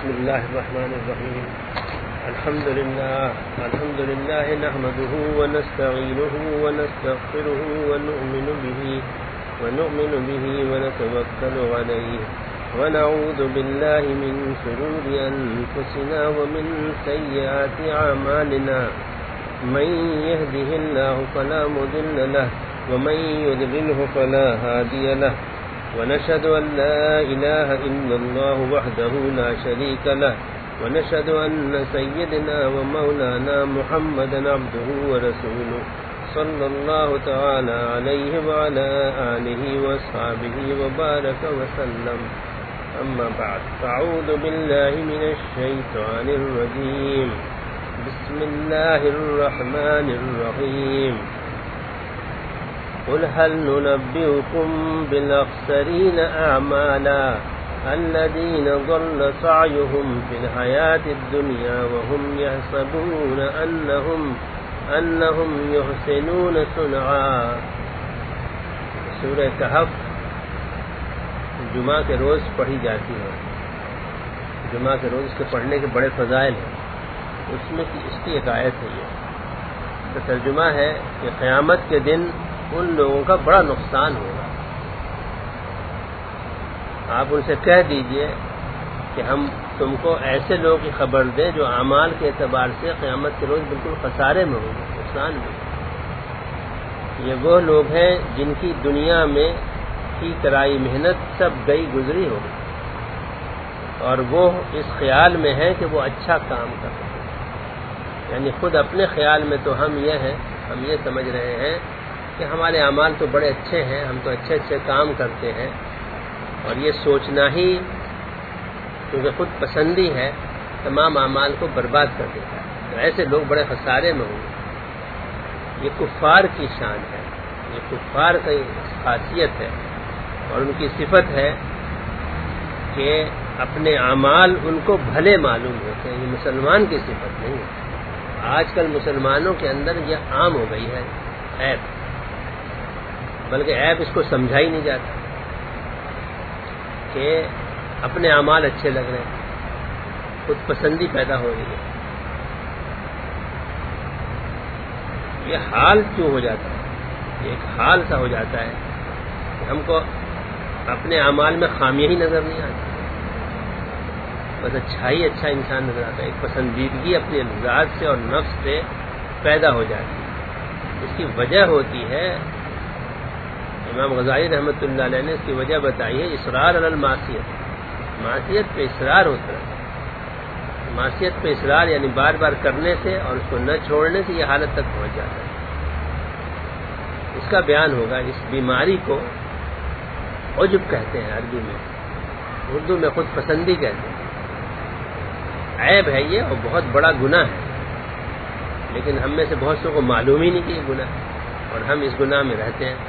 بسم الله الرحمن الرحيم. الحمد لله نحمده ونستعينه ونستغفره ونؤمن به ونتوكل عليه ونعوذ بالله من شرور أنفسنا ومن سيئات أعمالنا. من يهده الله فلا مضل له ومن يضلله فلا هادي له. ونشهد أن لا إله إلا الله وحده لا شريك له ونشهد أن سيدنا ومولانا محمدا عبده ورسوله صلى الله تعالى عليه وعلى آله وأصحابه وبارك وسلم. أما بعد، فأعوذ بالله من الشيطان الرجيم. بسم الله الرحمن الرحيم. قل هل ننبئكم بالأخسرين أعمالا الذين ضل سعيهم في الحياة الدنيا وهم يحسبون أنهم يحسنون صنعا. سورہ کہف جمعہ کے روز پڑھی جاتی ہے. جمعہ کے روز اس کے پڑھنے کے بڑے فضائل ہیں. اس میں اس کی ایک آیت ہے. یہ تو ترجمہ ہے کہ قیامت کے دن ان لوگوں کا بڑا نقصان ہوگا. آپ ان سے کہہ دیجئے کہ ہم تم کو ایسے لوگوں کی خبر دیں جو اعمال کے اعتبار سے قیامت کے روز بالکل خسارے میں ہوں گے، نقصان میں. یہ وہ لوگ ہیں جن کی دنیا میں کی کرائی محنت سب گئی گزری ہوگی، اور وہ اس خیال میں ہیں کہ وہ اچھا کام کر رہے ہیں. یعنی خود اپنے خیال میں تو ہم یہ سمجھ رہے ہیں کہ ہمارے اعمال تو بڑے اچھے ہیں، ہم تو اچھے اچھے کام کرتے ہیں، اور یہ سوچنا ہی کیونکہ خود پسندی ہے تمام اعمال کو برباد کر دیتا ہے. تو ایسے لوگ بڑے خسارے میں ہوں گے. یہ کفار کی شان ہے، یہ کفار کی خاصیت ہے اور ان کی صفت ہے کہ اپنے اعمال ان کو بھلے معلوم ہوتے ہیں. یہ مسلمان کی صفت نہیں ہے. آج کل مسلمانوں کے اندر یہ عام ہو گئی ہے عیب، بلکہ عیب اس کو سمجھا ہی نہیں جاتا کہ اپنے اعمال اچھے لگ رہے ہیں، خود پسندی پیدا ہو رہی ہے. یہ حال کیوں ہو جاتا ہے؟ یہ ایک حال سا ہو جاتا ہے کہ ہم کو اپنے اعمال میں خامیاں ہی نظر نہیں آتی، بس اچھا انسان نظر آتا ہے. ایک پسندیدگی اپنے ذات سے اور نفس سے پیدا ہو جاتی ہے. اس کی وجہ ہوتی ہے، امام غزالی رحمۃ اللہ علیہ نے اس کی وجہ بتائی ہے، اصرار علی المعصیت. معصیت پہ اصرار ہوتا ہے. معصیت پہ اصرار یعنی بار بار کرنے سے اور اس کو نہ چھوڑنے سے یہ حالت تک پہنچ جاتا ہے. اس کا بیان ہوگا. اس بیماری کو عجب کہتے ہیں عربی میں، اردو میں خود پسندی کہتے ہیں. عیب ہے یہ اور بہت بڑا گناہ ہے، لیکن ہم میں سے بہت سو کو معلوم ہی نہیں کہ یہ گناہ ہے، اور ہم اس گناہ میں رہتے ہیں.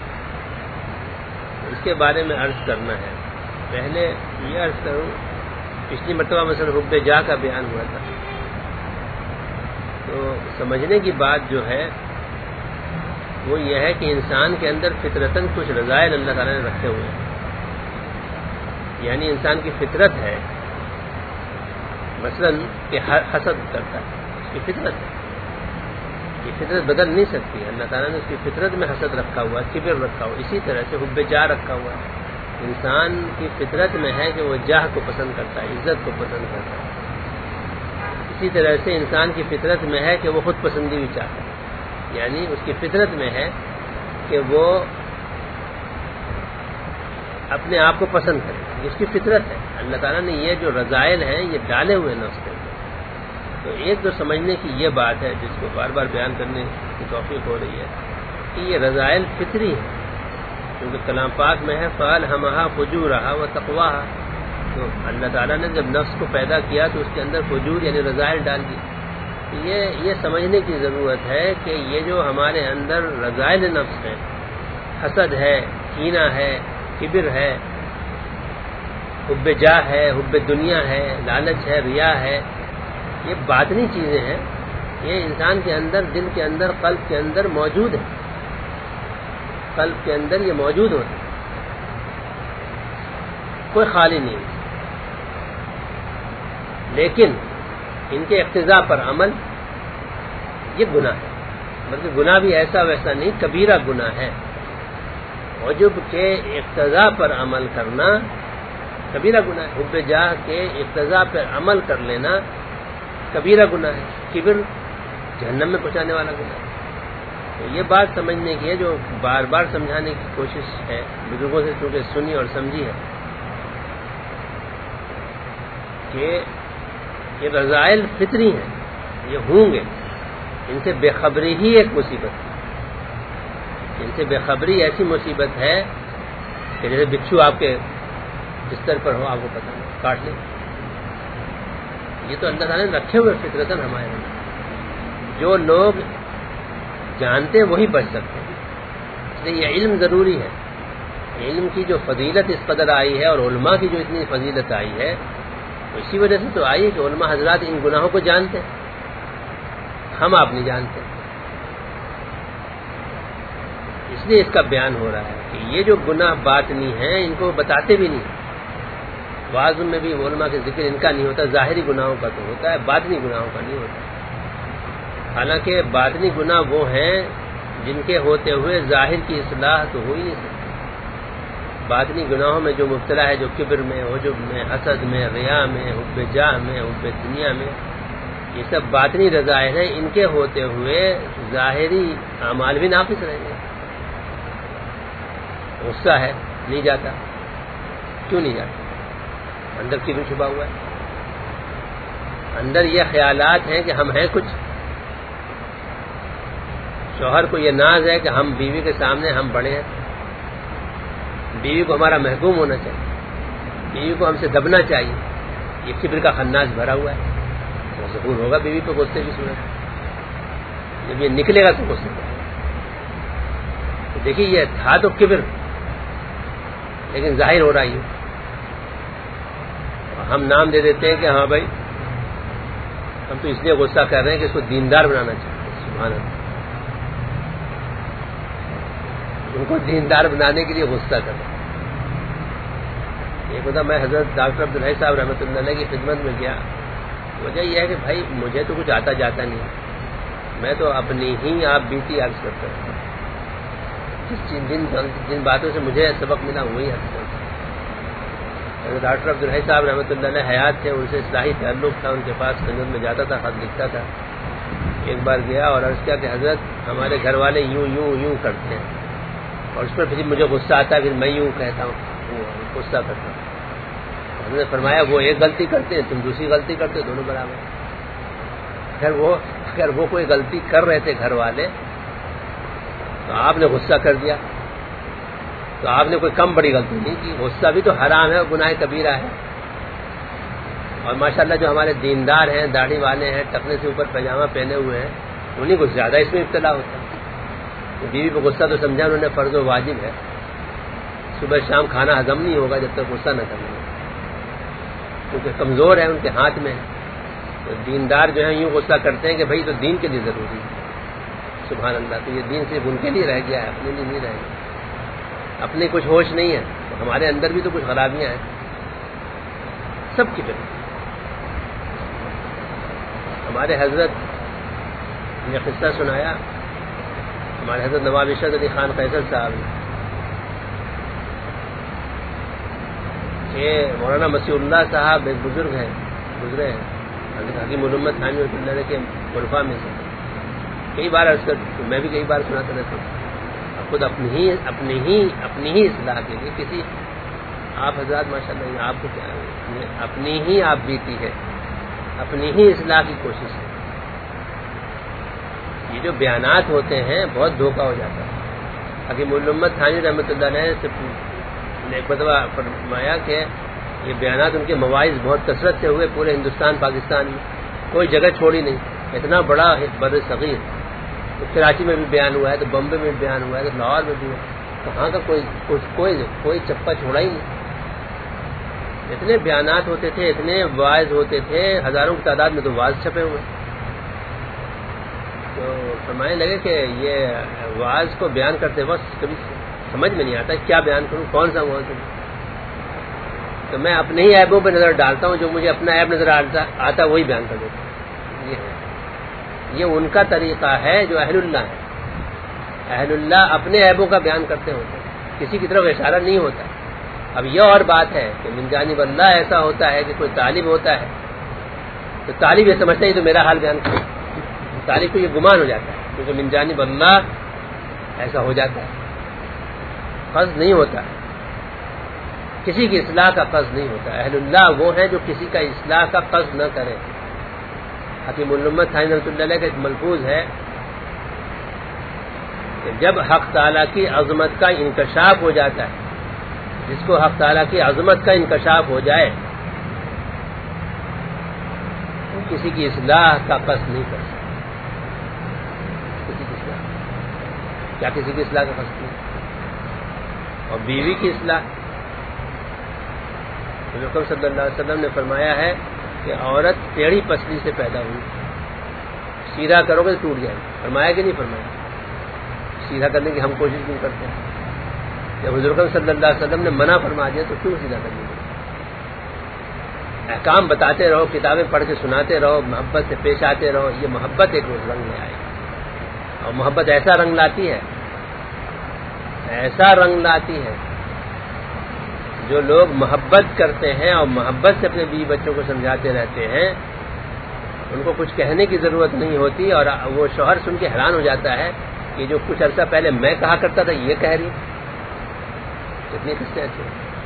اس کے بارے میں عرض کرنا ہے. پہلے یہ عرض کروں، پچھلی مرتبہ مثلا حب جاہ کا بیان ہوا تھا. تو سمجھنے کی بات جو ہے وہ یہ ہے کہ انسان کے اندر فطرتاً کچھ رذائل اللہ تعالیٰ نے رکھے ہوئے ہیں. یعنی انسان کی فطرت ہے مثلا کہ حسد کرتا ہے، اس کی فطرت ہے. یہ فطرت بدل نہیں سکتی. اللہ تعالیٰ نے اس کی فطرت میں حسد رکھا ہوا ہے، کبر رکھا ہوا. اسی طرح سے حب جاہ رکھا ہوا ہے. انسان کی فطرت میں ہے کہ وہ جاہ کو پسند کرتا ہے، عزت کو پسند کرتا ہے. اسی طرح سے انسان کی فطرت میں ہے کہ وہ خود پسندی بھی چاہتا ہے. یعنی اس کی فطرت میں ہے کہ وہ اپنے آپ کو پسند کرے. اس کی فطرت ہے. اللہ تعالیٰ نے یہ جو رذائل ہیں یہ ڈالے ہوئے نفس کے اندر. تو ایک تو سمجھنے کی یہ بات ہے جس کو بار بار بیان کرنے کی توفیق ہو رہی ہے کہ یہ رذائل فطری ہیں، کیونکہ کلام پاک میں ہے فَأَلْهَمَهَا فُجُورَهَا وَتَقْوَاهَا. تو اللہ تعالیٰ نے جب نفس کو پیدا کیا تو اس کے اندر فجور یعنی رذائل ڈال دی. یہ سمجھنے کی ضرورت ہے کہ یہ جو ہمارے اندر رذائل نفس ہیں، حسد ہے، کینہ ہے، کبر ہے، حب جاہ ہے، حب دنیا ہے، لالچ ہے، ریا ہے، یہ باطنی چیزیں ہیں. یہ انسان کے اندر، دل کے اندر، قلب کے اندر موجود ہے. قلب کے اندر یہ موجود ہوتا ہے، کوئی خالی نہیں. لیکن ان کے اقتضاء پر عمل یہ گناہ ہے، بلکہ گناہ بھی ایسا ویسا نہیں، کبیرہ گناہ ہے۔ عجب کے اقتضاء پر عمل کرنا کبیرہ گناہ ہے، حب جاہ کے اقتضاء پر عمل کر لینا کبیرہ گناہ ہے، کبر جہنم میں پہنچانے والا گناہ ہے۔ تو یہ بات سمجھنے کی ہے جو بار بار سمجھانے کی کوشش ہے، بزرگوں سے چونکہ سنی اور سمجھی ہے، کہ یہ رذائل فطری ہیں، یہ ہوں گے، ان سے بے خبری ہی ایک مصیبت ہے، ان سے بے خبری ایسی مصیبت ہے کہ جیسے بچھو آپ کے بستر پر ہو، آپ کو پتہ نہیں کاٹ لے۔ یہ تو اللہ تعالیٰ نے رکھے ہوئے فطرتاً ہمارے اندر، جو لوگ جانتے ہیں وہی بچ سکتے ہیں، اس لیے یہ علم ضروری ہے۔ علم کی جو فضیلت اس قدر آئی ہے اور علماء کی جو اتنی فضیلت آئی ہے، اسی وجہ سے تو آئی ہے کہ علماء حضرات ان گناہوں کو جانتے ہیں، ہم آپ نہیں جانتے، اس لیے اس کا بیان ہو رہا ہے کہ یہ جو گناہ باطنی ہیں ان کو بتاتے بھی نہیں، بعض میں بھی علماء کے ذکر ان کا نہیں ہوتا، ظاہری گناہوں کا تو ہوتا ہے، باطنی گناہوں کا نہیں ہوتا۔ حالانکہ باطنی گناہ وہ ہیں جن کے ہوتے ہوئے ظاہر کی اصلاح تو ہو ہی نہیں سکتی۔ باطنی گناہوں میں جو مبتلا ہے، جو کبر میں، عجب میں، حسد میں، ریا میں، حب جاہ میں، حب دنیا میں، یہ سب باطنی رذائل ہیں، ان کے ہوتے ہوئے ظاہری اعمال بھی ناقص رہیں گے۔ غصہ ہے نہیں جاتا، کیوں نہیں جاتا؟ اندر کبر چھپا ہوا ہے، اندر یہ خیالات ہیں کہ ہم ہیں کچھ۔ شوہر کو یہ ناز ہے کہ ہم بیوی کے سامنے ہم بڑے ہیں، بیوی کو ہمارا محکوم ہونا چاہیے، بیوی کو ہم سے دبنا چاہیے، یہ کبر کا خناس بھرا ہوا ہے۔ وہ ظہور ہوگا بیوی کو غصے کی صورت، جب یہ نکلے گا تو غصے کا۔ تو دیکھیے یہ تھا تو کبر، لیکن ظاہر ہو رہا ہے، ہم نام دے دیتے ہیں کہ ہاں بھائی ہم تو اس لیے غصہ کر رہے ہیں کہ اس کو دیندار بنانا چاہتے ہیں۔ سبحان اللہ، ان کو دیندار بنانے کے لیے غصہ کر رہے ہیں۔ ایک ہوتا، میں حضرت ڈاکٹر عبدالحی صاحب رحمۃ اللہ علیہ کی خدمت میں گیا، وجہ یہ ہے کہ بھائی مجھے تو کچھ آتا جاتا نہیں، میں تو اپنی ہی آپ بیتی عرض کرتا ہوں، جن باتوں سے مجھے سبق ملا وہی عرض کرتا ہوں۔ ڈاکٹر عبدالحی صاحب رحمۃ اللہ علیہ حیات تھے، ان سے اصلاحی تعلق تھا، ان کے پاس خدمت میں جاتا تھا، خط لکھتا تھا۔ ایک بار گیا اور عرض کیا کہ حضرت ہمارے گھر والے یوں یوں یوں کرتے ہیں، اور اس پر پھر مجھے غصہ آتا ہے، پھر میں یوں کہتا ہوں، وہ غصہ کرتا ہوں۔ ہم نے فرمایا وہ ایک غلطی کرتے ہیں، تم دوسری غلطی کرتے ہو، دونوں برابر۔ اگر وہ کوئی غلطی کر رہے تھے گھر والے تو آپ نے غصہ کر دیا، تو آپ نے کوئی کم بڑی غلطی نہیں کی۔ غصہ بھی تو حرام ہے اور گناہ کبیرہ ہے۔ اور ماشاءاللہ جو ہمارے دیندار ہیں، داڑھی والے ہیں، ٹکنے سے اوپر پائجامہ پہنے ہوئے ہیں، انہیں کچھ زیادہ اس میں ابتلا ہوتا ہے۔ بیوی پہ غصہ تو سمجھا انہوں نے فرض و واجب ہے، صبح شام کھانا ہضم نہیں ہوگا جب تک غصہ نہ کریں، کیونکہ کمزور ہے، ان کے ہاتھ میں ہے۔ تو دیندار جو ہیں یوں غصہ کرتے ہیں کہ بھائی تو دین کے لیے ضروری ہے۔ سبحان اللہ، تو یہ دین صرف ان کے لیے رہ گیا ہے، اپنے لیے نہیں رہ گیا، اپنے کچھ ہوش نہیں ہے، تو ہمارے اندر بھی تو کچھ خرابیاں ہیں سب کی طرح۔ ہمارے حضرت نے قصہ سنایا، ہمارے حضرت نواب ارشد علی خان فیصل صاحب کہ مولانا مسیح اللہ صاحب ایک بزرگ ہیں، گزرے ہیں، حضرت حکیم علومت تھانوی رحمۃ اللہ علیہ کے خلفاء میں سے۔ کئی بار عرض کر، میں بھی کئی بار سناتا رہتا ہوں، خود اپنی ہی اصلاح کے لیے کسی آپ حضرات ماشاءاللہ آپ کو کیا ہے، اپنی ہی آپ بیتی ہے، اپنی ہی اصلاح کی کوشش ہے۔ یہ جو بیانات ہوتے ہیں بہت دھوکہ ہو جاتا ہے۔ حکیم الامت تھانوی رحمۃ اللہ علیہ سے نے ایک مرتبہ فرمایا کہ یہ بیانات ان کے مواعظ بہت کثرت سے ہوئے پورے ہندوستان پاکستان میں، کوئی جگہ چھوڑی نہیں، اتنا بڑا بر صغیر، تو کراچی میں بھی بیان ہوا ہے، تو بمبے میں بھی بیان ہوا ہے، تو لاہور میں بھی ہوا، کہاں کا کوئی چپا چھوڑا ہی نہیں۔ اتنے بیانات ہوتے تھے، اتنے واعظ ہوتے تھے، ہزاروں کی تعداد میں تو واعظ چھپے ہوئے۔ تو فرمانے لگے کہ یہ واعظ کو بیان کرتے وقت کبھی سمجھ میں نہیں آتا کیا بیان کروں، کون سا واعظ کروں۔ تو میں اپنے ہی عیبوں پہ نظر ڈالتا ہوں، جو مجھے اپنا عیب نظر آتا وہی بیان کر دیتا ہوں۔ یہ ان کا طریقہ ہے جو اہل اللہ ہے۔ اہل اللہ اپنے عیبوں کا بیان کرتے ہوتے ہیں، کسی کی طرف اشارہ نہیں ہوتا۔ اب یہ اور بات ہے کہ من جانب اللہ ایسا ہوتا ہے کہ کوئی طالب ہوتا ہے تو طالب یہ سمجھتا ہے تو میرا حال بیان کرے، طالب کو یہ گمان ہو جاتا ہے، کیونکہ من جانب اللہ ایسا ہو جاتا ہے، قصد نہیں ہوتا، کسی کی اصلاح کا قصد نہیں ہوتا۔ اہل اللہ وہ ہیں جو کسی کا اصلاح کا قصد نہ کریں۔ حکیم الامت ثانی رحمۃ اللہ علیہ کا ایک ملفوظ ہے کہ جب حق تعالیٰ کی عظمت کا انکشاف ہو جاتا ہے، جس کو حق تعالیٰ کی عظمت کا انکشاف ہو جائے وہ کسی کی اصلاح کا قصد نہیں کر سکتا۔ کسی کی اصلاح کیا کسی کی اصلاح کا قصد نہیں؟ اور بیوی کی اصلاح، حضور صلی اللہ علیہ وسلم نے فرمایا ہے کہ عورت ٹیڑھی پسلی سے پیدا ہوئی، سیدھا کرو گے تو ٹوٹ جائے گی۔ فرمایا کہ نہیں فرمایا؟ سیدھا کرنے کی ہم کوشش کیوں کرتے ہیں؟ جب حضور صلی اللہ علیہ وسلم نے منع فرما دیا تو کیوں سیدھا کرنے کی؟ احکام بتاتے رہو، کتابیں پڑھ کے سناتے رہو، محبت سے پیش آتے رہو، یہ محبت ایک روز رنگ میں آئے گی۔ اور محبت ایسا رنگ لاتی ہے، ایسا رنگ لاتی ہے، جو لوگ محبت کرتے ہیں اور محبت سے اپنے بیوی بچوں کو سمجھاتے رہتے ہیں، ان کو کچھ کہنے کی ضرورت نہیں ہوتی، اور وہ شوہر سن کے حیران ہو جاتا ہے کہ جو کچھ عرصہ پہلے میں کہا کرتا تھا یہ کہہ رہی، کتنی قصے اچھے۔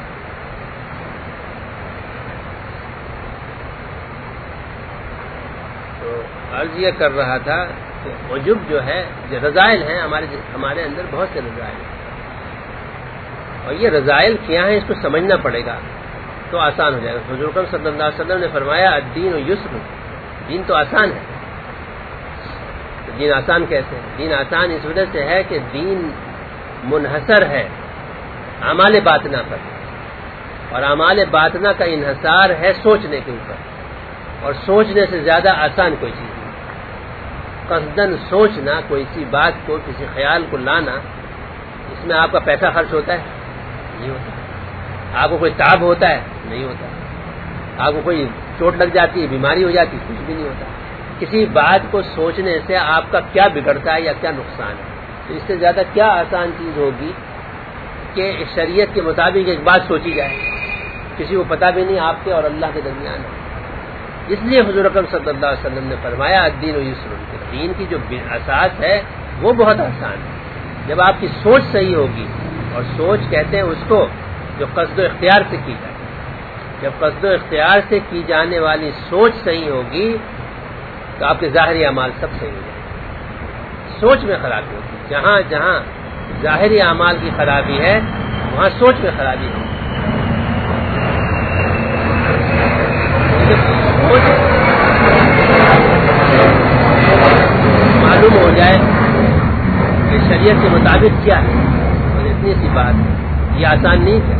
تو عرض یہ کر رہا تھا کہ عجب جو ہے، جو رذائل ہیں ہمارے اندر بہت سے رذائل ہیں، اور یہ رذائل کیا ہیں اس کو سمجھنا پڑے گا تو آسان ہو جائے گا۔ حضور صلی اللہ علیہ وسلم نے فرمایا الدین یسر، دین تو آسان ہے۔ تو دین آسان کیسے ہے؟ دین آسان اس وجہ سے ہے کہ دین منحصر ہے اعمال باطنہ پر، اور اعمال باطنہ کا انحصار ہے سوچنے کے اوپر، اور سوچنے سے زیادہ آسان کوئی چیز نہیں۔ قصدن سوچنا، کوئی سی بات کو، کسی خیال کو لانا، اس میں آپ کا پیسہ خرچ ہوتا ہے؟ نہیں ہوتا۔ آپ کو کوئی تعب ہوتا ہے؟ نہیں ہوتا۔ آپ کو کوئی چوٹ لگ جاتی ہے، بیماری ہو جاتی ہے؟ کچھ بھی نہیں ہوتا۔ کسی بات کو سوچنے سے آپ کا کیا بگڑتا ہے یا کیا نقصان ہے؟ تو اس سے زیادہ کیا آسان چیز ہوگی کہ شریعت کے مطابق ایک بات سوچی جائے، کسی کو پتہ بھی نہیں آپ کے اور اللہ کے درمیان ہے۔ اس لیے حضور اکرم صلی اللہ علیہ وسلم نے فرمایا الدین یسر، دین کی جو اساس ہے وہ بہت آسان ہے جب آپ کی سوچ صحیح ہوگی، اور سوچ کہتے ہیں اس کو جو قصد و اختیار سے کی جائے۔ جب قصد و اختیار سے کی جانے والی سوچ صحیح ہوگی تو آپ کے ظاہری اعمال سب صحیح ہو جائیں گے۔ سوچ میں خرابی ہوتی ہے، جہاں جہاں ظاہری اعمال کی خرابی ہے وہاں سوچ میں خرابی ہوتی ہے۔ سوچ معلوم ہو جائے کہ شریعت کے مطابق کیا ہے، اور اتنی سی بات ہے، یہ آسان نہیں ہے۔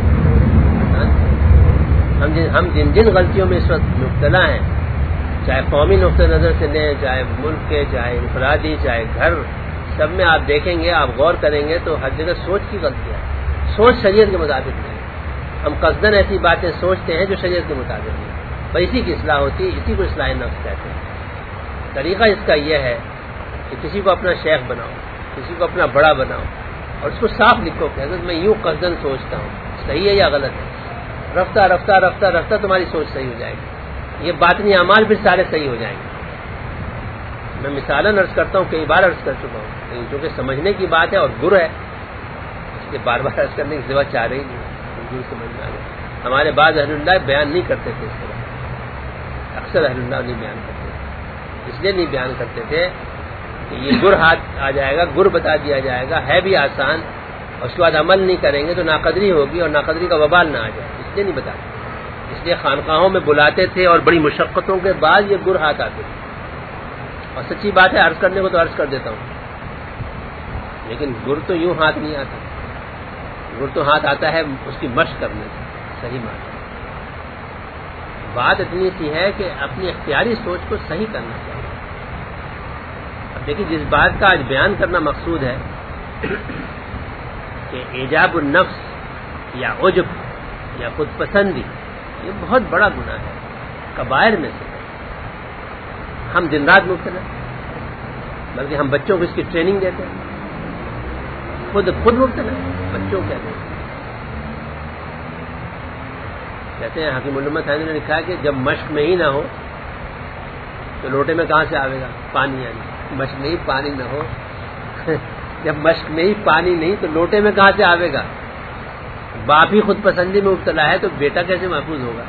ہم جن غلطیوں میں اس وقت مبتلا ہیں، چاہے قومی نقطہ نظر سے لیں، چاہے ملک کے، چاہے انفرادی، چاہے گھر، سب میں آپ دیکھیں گے، آپ غور کریں گے تو ہر جگہ سوچ کی غلطیاں ہے۔ سوچ شریعت کے مطابق نہیں، ہم قصدن ایسی باتیں سوچتے ہیں جو شریعت کے مطابق نہیں، پر اسی کی اصلاح ہوتی ہے، اسی کو اصلاح نفس کہتے ہیں۔ طریقہ اس کا یہ ہے کہ کسی کو اپنا شیخ بناؤ، کسی کو اپنا بڑا بناؤ، اور اس کو صاف لکھو کہ حضرت میں یوں قصدن سوچتا ہوں، صحیح ہے یا غلط ہے۔ رفتہ رفتہ رفتہ رفتہ تمہاری سوچ صحیح ہو جائے گی، یہ باطنی اعمال بھی سارے صحیح ہو جائیں گے۔ میں مثالاً عرض کرتا ہوں، کئی بار عرض کر چکا ہوں، جو کہ سمجھنے کی بات ہے اور گر ہے، اس لیے بار بار عرض کرنے کی ضرورت چاہ رہی نہیں، سمجھ میں آ گیا۔ ہمارے بعض اہل اللہ بیان نہیں کرتے تھے اس طرح، اکثر اہل اللہ نہیں بیان کرتے تھے، اس لیے نہیں بیان کرتے تھے کہ یہ گر ہاتھ آ جائے گا، گر بتا دیا جائے گا، ہے بھی آسان، اور اس کے بعد عمل نہیں کریں گے تو ناقدری ہوگی اور ناقدری کا وبال نہ آ جائے، اس لیے نہیں بتاتے۔ اس لیے خانقاہوں میں بلاتے تھے اور بڑی مشقتوں کے بعد یہ گر ہاتھ آتے تھے، اور سچی بات ہے عرض کرنے کو تو عرض کر دیتا ہوں، لیکن گر تو یوں ہاتھ نہیں آتا، گر تو ہاتھ آتا ہے اس کی مشق کرنے سے، صحیح بات اتنی سی ہے کہ اپنی اختیاری سوچ کو صحیح کرنا چاہیے۔ اب دیکھیے جس بات کا آج بیان کرنا مقصود ہے کہ ایجاب النفس یا عجب یا خود پسندی یہ بہت بڑا گناہ ہے، کبائر میں سے۔ ہم دن رات مبتلا، بلکہ ہم بچوں کو اس کی ٹریننگ دیتے ہیں، خود مبتلا بچوں کیا دیں۔ کہتے ہیں حکیم علامہ تھانوی نے لکھا ہے کہ جب مشق میں ہی نہ ہو تو لوٹے میں کہاں سے آئے گا پانی؟ یعنی مشق میں ہی پانی نہ ہو جب مشق میں ہی پانی نہیں تو لوٹے میں کہاں سے آئے گا؟ باپ ہی خود پسندی میں مبتلا ہے تو بیٹا کیسے محفوظ ہوگا؟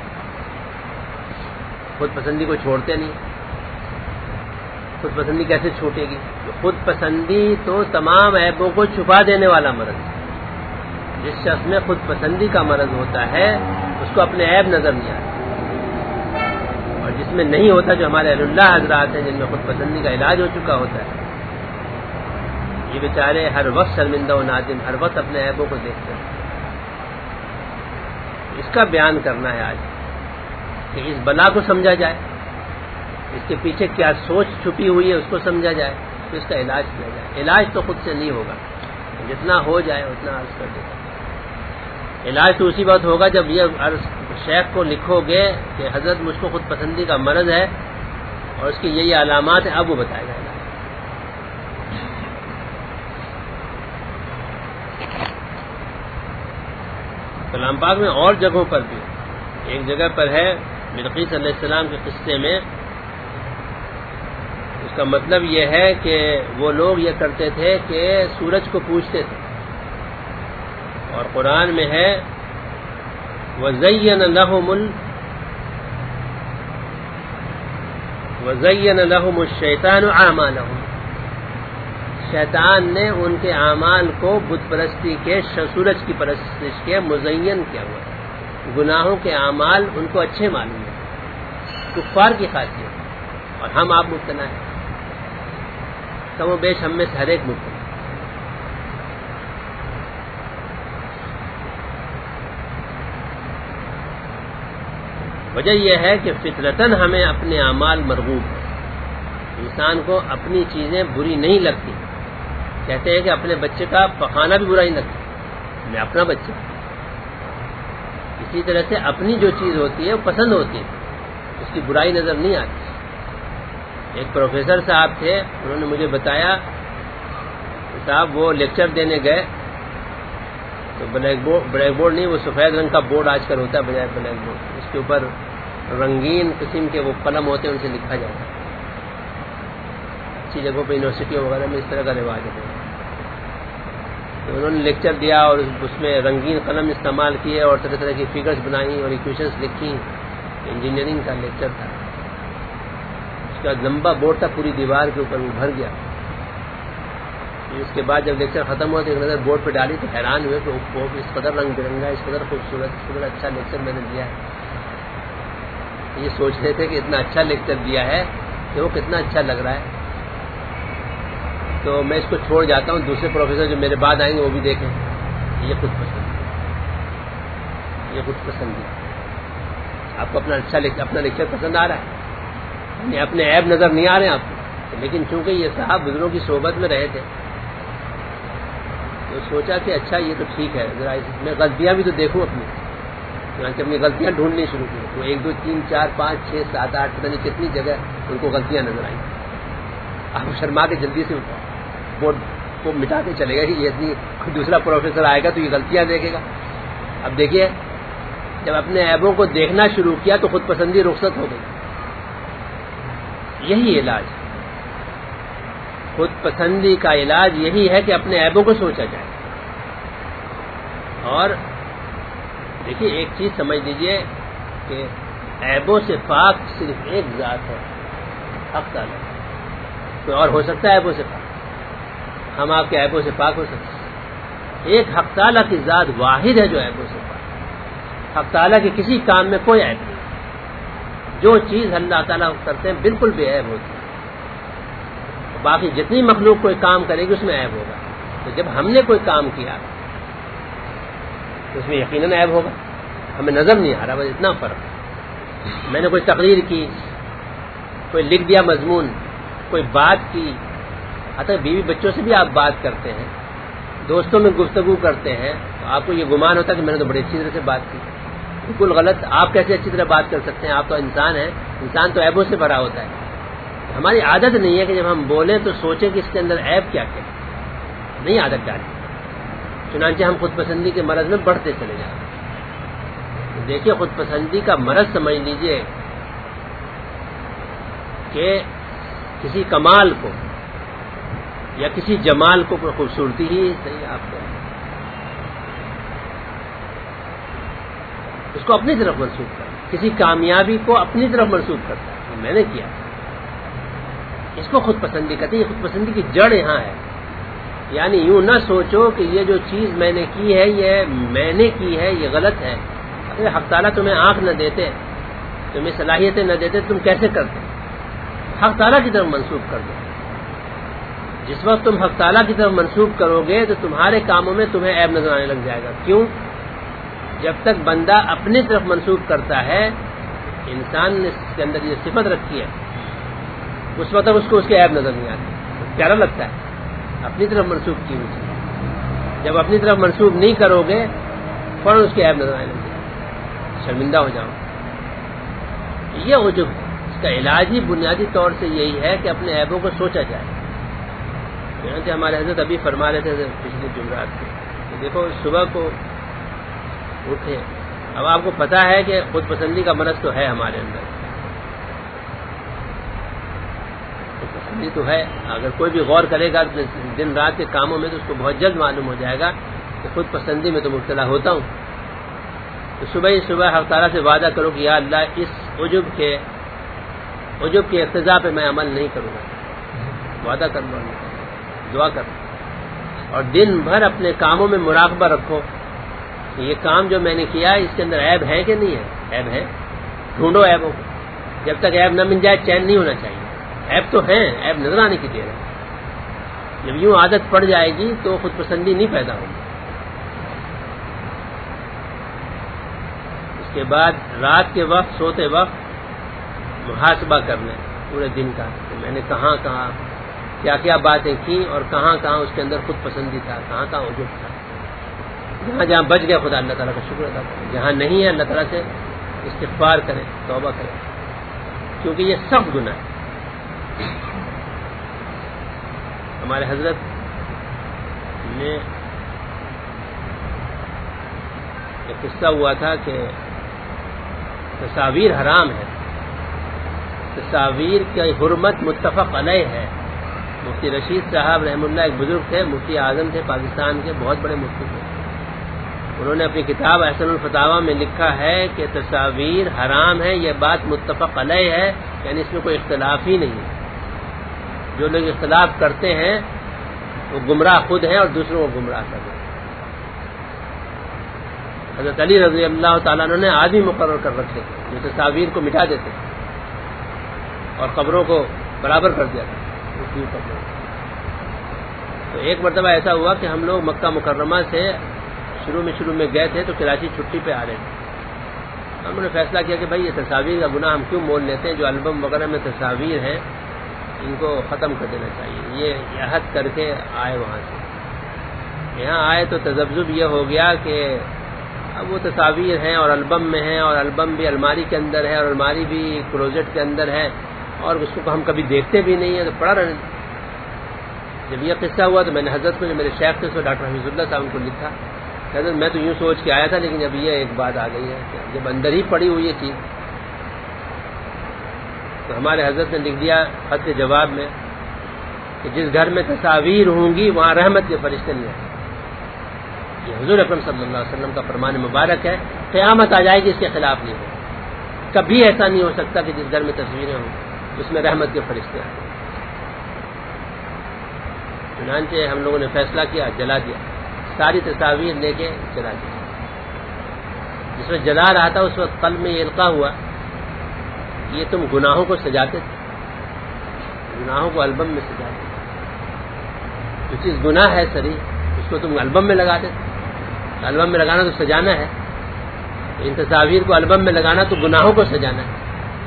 خود پسندی کو چھوڑتے نہیں، خود پسندی کیسے چھوٹے گی؟ خود پسندی تو تمام عیبوں کو چھپا دینے والا مرض ہے۔ جس شخص میں خود پسندی کا مرض ہوتا ہے اس کو اپنے عیب نظر نہیں آتا، اور جس میں نہیں ہوتا، جو ہمارے اہل اللہ حضرات ہیں جن میں خود پسندی کا علاج ہو چکا ہوتا ہے، یہ بیچارے ہر وقت شرمندہ و نادم، ہر وقت اپنے عیبوں کو دیکھتے ہیں۔ اس کا بیان کرنا ہے آج کہ اس بلا کو سمجھا جائے، اس کے پیچھے کیا سوچ چھپی ہوئی ہے اس کو سمجھا جائے، تو اس کا علاج کیا جائے۔ علاج تو خود سے نہیں ہوگا، جتنا ہو جائے اتنا عرض کر دے گا۔ علاج تو اسی وقت ہوگا جب یہ شیخ کو لکھو گے کہ حضرت مجھ کو خود پسندی کا مرض ہے اور اس کی یہی علامات ہیں، اب وہ بتائے گا علاج۔ کلام پاک میں اور جگہوں پر بھی، ایک جگہ پر ہے بلقیس علیہ السلام کے قصے میں، اس کا مطلب یہ ہے کہ وہ لوگ یہ کرتے تھے کہ سورج کو پوجتے تھے، اور قرآن میں ہے وَزَيَّنَ لَهُمُ الشَّيْطَانُ أَعْمَالَهُمْ، شیطان نے ان کے اعمال کو بت پرستی کے، سورج کی پرستش کے مزین کیا ہوا ہے۔ گناہوں کے اعمال ان کو اچھے معلوم ہیں، کفار کی خاصیت، اور ہم آپ مبتلا ہیں، کم و بیش ہم میں سے ہر ایک مبتلا۔ وجہ یہ ہے کہ فطرتاً ہمیں اپنے اعمال مرغوب ہیں، انسان کو اپنی چیزیں بری نہیں لگتی۔ کہتے ہیں کہ اپنے بچے کا پخانا بھی برا نہیں لگتا، میں اپنا بچہ، اسی طرح سے اپنی جو چیز ہوتی ہے وہ پسند ہوتی ہے، اس کی برائی نظر نہیں آتی۔ ایک پروفیسر صاحب تھے، انہوں نے مجھے بتایا کہ صاحب وہ لیکچر دینے گئے تو بلیک بورڈ نہیں، وہ سفید رنگ کا بورڈ آج کل ہوتا ہے بجائے بلیک بورڈ، اس کے اوپر رنگین قسم کے وہ قلم ہوتے ہیں، ان سے لکھا جاتا ہے۔ اچھی جگہوں پہ یونیورسٹیوں وغیرہ میں اس طرح کا رواج ہے۔ تو انہوں نے لیکچر دیا اور اس میں رنگین قلم استعمال کیے اور طرح طرح کی فگرز بنائیں اور ایکویشنز لکھی، انجینئرنگ کا لیکچر تھا۔ اس کا لمبا بورڈ تھا، پوری دیوار کے اوپر وہ بھر گیا۔ اس کے بعد جب لیکچر ختم ہوا تو ایک نظر بورڈ پہ ڈالی تو حیران ہوئے کہ اس قدر رنگ برنگا، اس قدر خوبصورت، اس قدر اچھا لیکچر میں نے دیا ہے۔ یہ سوچ رہے تھے کہ اتنا اچھا لیکچر دیا ہے کہ وہ کتنا اچھا لگ رہا ہے۔ تو میں اس کو چھوڑ جاتا ہوں، دوسرے پروفیسر جو میرے بعد آئیں گے وہ بھی دیکھیں۔ یہ خود پسند، یہ خود پسند ہے۔ آپ کو اپنا لیکچر پسند آ رہا ہے، یعنی اپنے عیب نظر نہیں آ رہے ہیں آپ کو، لیکن چونکہ یہ صاحب بزرگوں کی صحبت میں رہے تھے تو سوچا کہ اچھا یہ تو ٹھیک ہے، ذرا اس میں غلطیاں بھی تو دیکھوں اپنی، چنانچہ اپنی غلطیاں ڈھونڈنی شروع کی۔ تو 1 2 3 4 5 6 7 8 پتہ نہیں کتنی جگہ ان کو غلطیاں نظر آئیں۔ آپ شرما کے جلدی سے بورڈ کو مٹا کے چلے گا کہ یہ اتنی، دوسرا پروفیسر آئے گا تو یہ غلطیاں دیکھے گا۔ اب دیکھیے جب اپنے عیبوں کو دیکھنا شروع کیا تو خود پسندی رخصت ہو گئی۔ یہی علاج، خود پسندی کا علاج یہی ہے کہ اپنے عیبوں کو سوچا جائے۔ اور دیکھیے ایک چیز سمجھ لیجئے کہ عیبوں سے پاک صرف ایک ذات ہے، حق تعالی۔ کوئی اور ہو سکتا ہے عیبوں سے پاک؟ ہم آپ کے عیبوں سے پاک ہو سکتے ہیں؟ ایک حق تعالی کی ذات واحد ہے جو عیبوں سے پاک۔ حق تعالی کے کسی کام میں کوئی عیب نہیں، جو چیز اللہ تعالیٰ کرتے ہیں بالکل بے عیب ہوتی ہے۔ باقی جتنی مخلوق کوئی کام کرے گی اس میں عیب ہوگا، تو جب ہم نے کوئی کام کیا تو اس میں یقیناً عیب ہوگا، ہمیں نظر نہیں آ رہا، بس اتنا فرق ہے۔ میں نے کوئی تقریر کی، کوئی لکھ دیا مضمون، کوئی بات کی، حتی بیوی بچوں سے بھی آپ بات کرتے ہیں، دوستوں میں گفتگو کرتے ہیں، تو آپ کو یہ گمان ہوتا ہے کہ میں نے تو بڑی اچھی طرح سے بات کی، بالکل غلط. آپ کیسے اچھی طرح بات کر سکتے ہیں؟ آپ تو انسان ہیں، انسان تو عیبوں سے بھرا ہوتا ہے. ہماری عادت نہیں ہے کہ جب ہم بولیں تو سوچیں کہ اس کے اندر عیب کیا کیا، نہیں عادت ڈالی. چنانچہ ہم خود پسندی کے مرض میں بڑھتے چلے جاتے ہیں. دیکھیے خود پسندی کا مرض سمجھ لیجئے کہ کسی کمال کو یا کسی جمال کو کوئی خوبصورتی ہی صحیح آپ کو اس کو اپنی طرف منسوخ کرتا ہے، کسی کامیابی کو اپنی طرف منسوخ کرتا ہے. میں نے کیا، اس کو خود پسندی کہتے ہیں. یہ خود پسندی کی جڑ یہاں ہے. یعنی یوں نہ سوچو کہ یہ جو چیز میں نے کی ہے یہ میں نے کی ہے، یہ غلط ہے. اگر حق تعالیٰ تمہیں آنکھ نہ دیتے، تمہیں صلاحیتیں نہ دیتے، تم کیسے کرتے؟ حق تعالیٰ کی طرف منسوخ کر دو. جس وقت تم حق تعالیٰ کی طرف منسوخ کرو گے تو تمہارے کاموں میں تمہیں عیب نظر آنے لگ جائے گا. کیوں؟ جب تک بندہ اپنی طرف منسوخ کرتا ہے، انسان نے اس کے اندر یہ صفت رکھی ہے، اس وقت اس کو اس کے عیب نظر نہیں آتے. پیارا لگتا ہے اپنی طرف منسوخ کی ہوئی چیز. جب اپنی طرف منسوخ نہیں کرو گے فوراً اس کے عیب نظر آنے لگ جائے، شرمندہ ہو جاؤ. یہ عجب ہے. اس کا علاج ہی بنیادی طور سے یہی ہے کہ اپنے عیبوں کو سوچا جائے. چنانچہ ہمارے حضرت ابھی فرما رہے تھے پچھلے جمعرات کو کہ دیکھو صبح کو اٹھے، اب آپ کو پتا ہے کہ خود پسندی کا مرض تو ہے ہمارے اندر، خود پسندی تو ہے. اگر کوئی بھی غور کرے گا دن رات کے کاموں میں تو اس کو بہت جلد معلوم ہو جائے گا کہ خود پسندی میں تو مبتلا ہوتا ہوں. تو صبح ہی صبح حق تعالیٰ سے وعدہ کرو کہ یا اللہ اس عجب کے اقتضاء پہ میں عمل نہیں کروں گا. وعدہ کر لو، دعا کر. اور دن بھر اپنے کاموں میں مراقبہ رکھو کہ یہ کام جو میں نے کیا اس کے اندر عیب ہے کہ نہیں ہے. عیب ہے، ڈھونڈو عیبوں کو. جب تک عیب نہ مل جائے چین نہیں ہونا چاہیے. عیب تو ہیں، عیب نظر آنے کی دیر ہے. جب یوں عادت پڑ جائے گی تو خود پسندی نہیں پیدا ہوگی. اس کے بعد رات کے وقت سوتے وقت محاسبہ کرنا پورے دن کا کہ میں نے کہاں کہاں کیا کیا باتیں کی اور کہاں کہاں اس کے اندر خود پسندی تھا، کہاں کہاں عجب تھا. جہاں جہاں بچ گیا خدا اللہ تعالیٰ کا شکر ادا کریں، جہاں نہیں ہے اللہ تعالیٰ سے استغفار کریں، توبہ کریں، کیونکہ یہ سخت گناہ ہے. ہمارے حضرت نے ایک قصہ ہوا تھا کہ تصاویر حرام ہے، تصاویر کی حرمت متفق علیہ ہے. مفتی رشید صاحب رحم اللہ ایک بزرگ تھے، مفتی اعظم تھے پاکستان کے، بہت بڑے مفتی تھے. انہوں نے اپنی کتاب احسن الفتاوی میں لکھا ہے کہ تصاویر حرام ہے، یہ بات متفق علیہ ہے، یعنی اس میں کوئی اختلاف ہی نہیں ہے. جو لوگ اختلاف کرتے ہیں وہ گمراہ خود ہیں اور دوسروں کو گمراہ کر رہے ہیں. حضرت علی رضی اللہ تعالیٰ عنہ نے آدمی مقرر کر رکھے جو تصاویر کو مٹا دیتے اور قبروں کو برابر کر دیا تھا. تو ایک مرتبہ ایسا ہوا کہ ہم لوگ مکہ مکرمہ سے شروع میں گئے تھے تو کراچی چھٹی پہ آ رہے تھے. ہم نے فیصلہ کیا کہ بھائی یہ تصاویر کا گناہ ہم کیوں مول لیتے ہیں، جو البم وغیرہ میں تصاویر ہیں ان کو ختم کر دینا چاہیے. یہ عہد کر کے آئے. وہاں سے یہاں آئے تو تذبذب یہ ہو گیا کہ اب وہ تصاویر ہیں اور البم میں ہیں، اور البم بھی الماری کے اندر ہے اور الماری بھی کلوزٹ کے اندر ہے اور اس کو ہم کبھی دیکھتے بھی نہیں ہیں تو پڑا رہے. جب یہ قصہ ہوا تو میں نے حضرت کو، جو میرے شیخ تھے، ڈاکٹر حفیظ اللہ صاحب کو لکھا. حضرت میں تو یوں سوچ کے آیا تھا لیکن اب یہ ایک بات آ گئی ہے کہ جب اندر ہی پڑی ہوئی یہ چیز، تو ہمارے حضرت نے لکھ دیا خط کے جواب میں کہ جس گھر میں تصاویر ہوں گی وہاں رحمت کے فرشتے نہیں آئیں. یہ حضور اکرم صلی اللہ علیہ وسلم کا فرمان مبارک ہے. قیامت آ جائے گی اس کے خلاف نہیں ہو. کبھی ایسا نہیں ہو سکتا کہ جس گھر میں تصویریں ہوں اس میں رحمت کے فرشتے آئیں. چنانچہ ہم لوگوں نے فیصلہ کیا، جلا دیا. ساری تصاویر لے کے جلا دیا. جس وقت جلا رہا تھا اس وقت قلب میں یہ القاء ہوا یہ تم گناہوں کو سجاتے تھے، گناہوں کو البم میں سجاتے تھے. جو چیز گناہ ہے سری اس کو تم البم میں لگاتے تھے. البم میں لگانا تو سجانا ہے، ان تصاویر کو البم میں لگانا تو گناہوں کو سجانا ہے.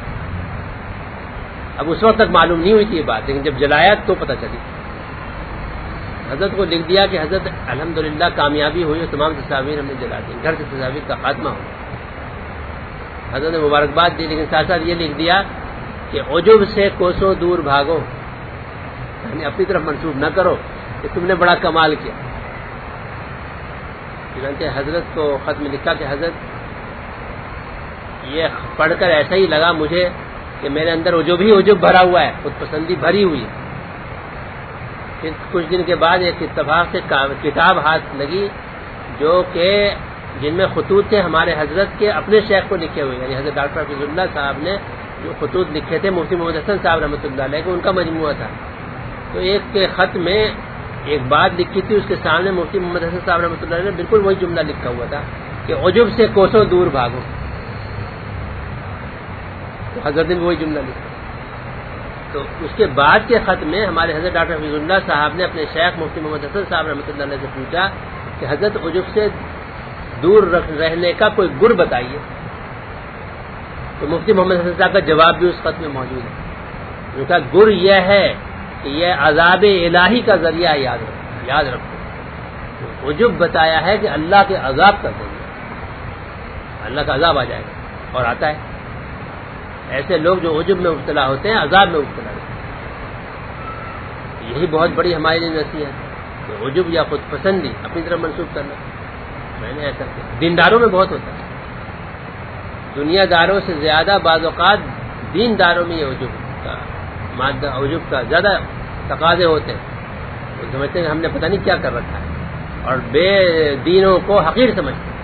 اب اس وقت تک معلوم نہیں ہوئی تھی یہ بات، لیکن جب جلایا تو پتہ چلی. حضرت کو لکھ دیا کہ حضرت الحمدللہ کامیابی ہوئی اور تمام تصاویر ہم نے جلا دی. گھر سے تصاویر کا خاتمہ ہو. حضرت نے مبارکباد دی، لیکن ساتھ ساتھ یہ لکھ دیا کہ عجب سے کوسوں دور بھاگو، یعنی اپنی طرف منسوب نہ کرو کہ تم نے بڑا کمال کیا۔ چنانچہ حضرت کو خط میں لکھا کہ حضرت یہ پڑھ کر ایسا ہی لگا مجھے کہ میرے اندر عجب ہی عجب بھرا ہوا ہے، خود پسندی بھری ہوئی ہے۔ پھر کچھ دن کے بعد ایک اتفاق سے کتاب ہاتھ لگی جو کہ جن میں خطوط تھے ہمارے حضرت کے اپنے شیخ کو لکھے ہوئے، یعنی حضرت ڈاکٹر حفیظ اللہ صاحب نے جو خطوط لکھے تھے مفتی محمد حسن صاحب رحمۃ اللہ علیہ کو، ان کا مجموعہ تھا۔ تو ایک کے خط میں ایک بات لکھی تھی، اس کے سامنے مفتی محمد حسن صاحب رحمۃ اللہ علیہ نے بالکل وہی جملہ لکھا ہوا تھا کہ عجب سے کوسوں دور بھاگو، تو حضرت نے وہی جملہ لکھا۔ تو اس کے بعد کے خط میں ہمارے حضرت ڈاکٹر حفیظ اللہ صاحب نے اپنے شیخ مفتی محمد حسن صاحب رحمۃ اللہ علیہ سے پوچھا کہ حضرت عجب سے دور رہنے کا کوئی گر بتائیے، تو مفتی محمد حسن صاحب کا جواب بھی اس خط میں موجود ہے۔ ان کا گر یہ ہے کہ یہ عذاب الہی کا ذریعہ یاد رکھو۔ عجب بتایا ہے کہ اللہ کے عذاب کا ذریعہ، اللہ کا عذاب آ جائے گا، اور آتا ہے۔ ایسے لوگ جو عجب میں مبتلا ہوتے ہیں عذاب میں مبتلا ہوتے ہیں۔ یہی بہت بڑی ہمارے لیے نصیحت ہے کہ عجب یا خود پسندی اپنی طرف منسوخ کرنا۔ میں نے ایسا کیا، دینداروں میں بہت ہوتا ہے، دنیا داروں سے زیادہ بعض اوقات دینداروں میں یہ عجب کا مادہ عجب کا زیادہ تقاضے ہوتے ہیں۔ وہ سمجھتے ہیں کہ ہم نے پتہ نہیں کیا کر رکھا ہے، اور بے دینوں کو حقیر سمجھتے ہیں۔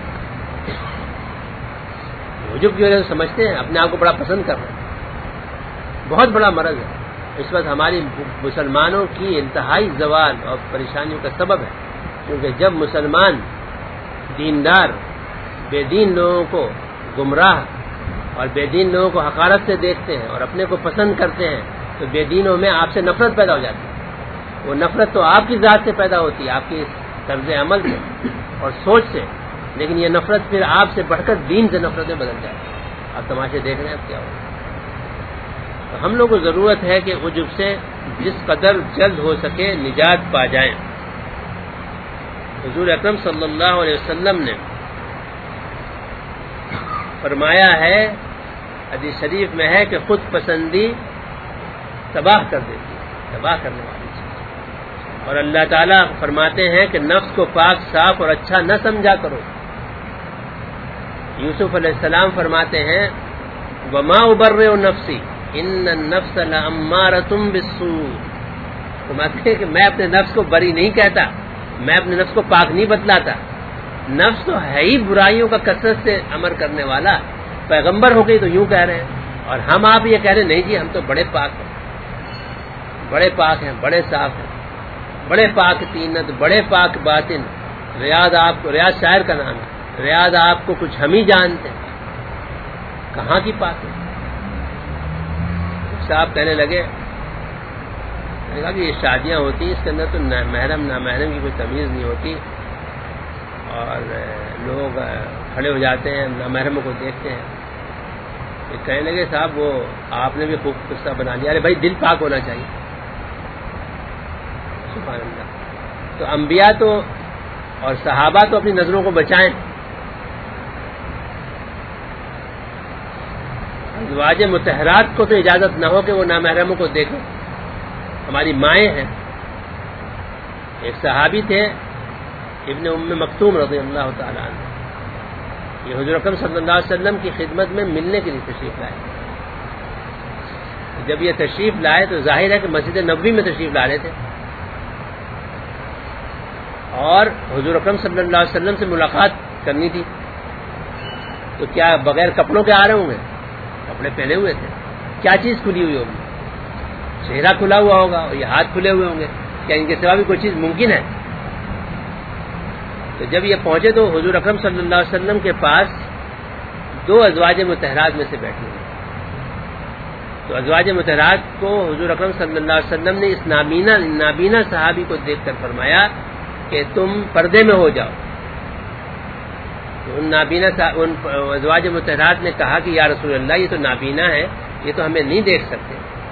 عجب کی وجہ سے سمجھتے ہیں اپنے آپ کو بڑا پسند کر رہے ہیں، بہت بڑا مرض ہے، اس وقت ہماری مسلمانوں کی انتہائی زوال اور پریشانیوں کا سبب ہے۔ کیونکہ جب مسلمان دیندار بے دین لوگوں کو گمراہ اور بے دین لوگوں کو حقارت سے دیکھتے ہیں اور اپنے کو پسند کرتے ہیں، تو بے دینوں میں آپ سے نفرت پیدا ہو جاتی ہے۔ وہ نفرت تو آپ کی ذات سے پیدا ہوتی ہے، آپ کی طرز عمل سے اور سوچ سے، لیکن یہ نفرت پھر آپ سے بڑھ کر دین سے نفرت میں بدل جائے۔ آپ تماشے دیکھ رہے ہیں اب کیا ہو۔ تو ہم لوگ کو ضرورت ہے کہ عجب سے جس قدر جلد ہو سکے نجات پا جائیں۔ حضور اکرم صلی اللہ علیہ وسلم نے فرمایا ہے، حدیث شریف میں ہے کہ خود پسندی تباہ کر دیتی ہے، تباہ کرنے والی چیز۔ اور اللہ تعالیٰ فرماتے ہیں کہ نفس کو پاک صاف اور اچھا نہ سمجھا کرو۔ یوسف علیہ السلام فرماتے ہیں وما ابرئ نفسی ان النفس لامارۃ بالسوء، فرماتے ہیں کہ میں اپنے نفس کو بری نہیں کہتا، میں اپنے نفس کو پاک نہیں بتلاتا۔ نفس تو ہے ہی برائیوں کا کثرت سے امر کرنے والا، پیغمبر ہو گئی تو یوں کہہ رہے ہیں، اور ہم آپ یہ کہہ رہے ہیں نہیں جی ہم تو بڑے پاک ہیں، بڑے پاک ہیں، بڑے صاف ہیں، بڑے پاک تینت، بڑے پاک باطن۔ ریاض شاعر کا نام ہے، ریاض آپ کو کچھ ہم ہی جانتے ہیں، کہاں کی پاک ہے۔ صاحب کہنے لگے کہ یہ شادیاں ہوتی ہیں اس کے اندر تو محرم نامحرم کی کوئی تمیز نہیں ہوتی، اور لوگ کھڑے ہو جاتے ہیں نامحرموں کو دیکھتے ہیں۔ یہ کہنے لگے صاحب وہ آپ نے بھی خوب قصہ بنا لیا، ارے بھائی دل پاک ہونا چاہیے۔ سبحان اللہ۔ تو انبیاء تو اور صحابہ تو اپنی نظروں کو بچائیں، ازواج مطہرات کو تو اجازت نہ ہو کہ وہ نامحرموں کو دیکھیں، ہماری مائیں ہیں۔ ایک صحابی تھے ابن ام مکتوم رضی اللہ تعالیٰ عنہ، یہ حضور اکرم صلی اللہ علیہ وسلم کی خدمت میں ملنے کے لیے تشریف لائے۔ جب یہ تشریف لائے تو ظاہر ہے کہ مسجد نبوی میں تشریف لا رہے تھے، اور حضور اکرم صلی اللہ علیہ وسلم سے ملاقات کرنی تھی، تو کیا بغیر کپڑوں کے آ رہے ہوں گے؟ کپڑے پہنے ہوئے تھے۔ کیا چیز کھلی ہوئی ہوگی؟ چہرہ کھلا ہوا ہوگا اور یہ ہاتھ کھلے ہوئے ہوں گے، کیا ان کے سوا بھی کوئی چیز ممکن ہے؟ تو جب یہ پہنچے تو حضور اکرم صلی اللہ علیہ وسلم کے پاس دو ازواج مطہرات میں سے بیٹھی ہوئی، تو ازواج مطہرات کو حضور اکرم صلی اللہ علیہ وسلم نے اس نابینا صحابی کو دیکھ کر فرمایا کہ تم پردے میں ہو جاؤ۔ تو ان ازواج مطہرات نے کہا کہ یا رسول اللہ یہ تو نابینا ہے، یہ تو ہمیں نہیں دیکھ سکتے۔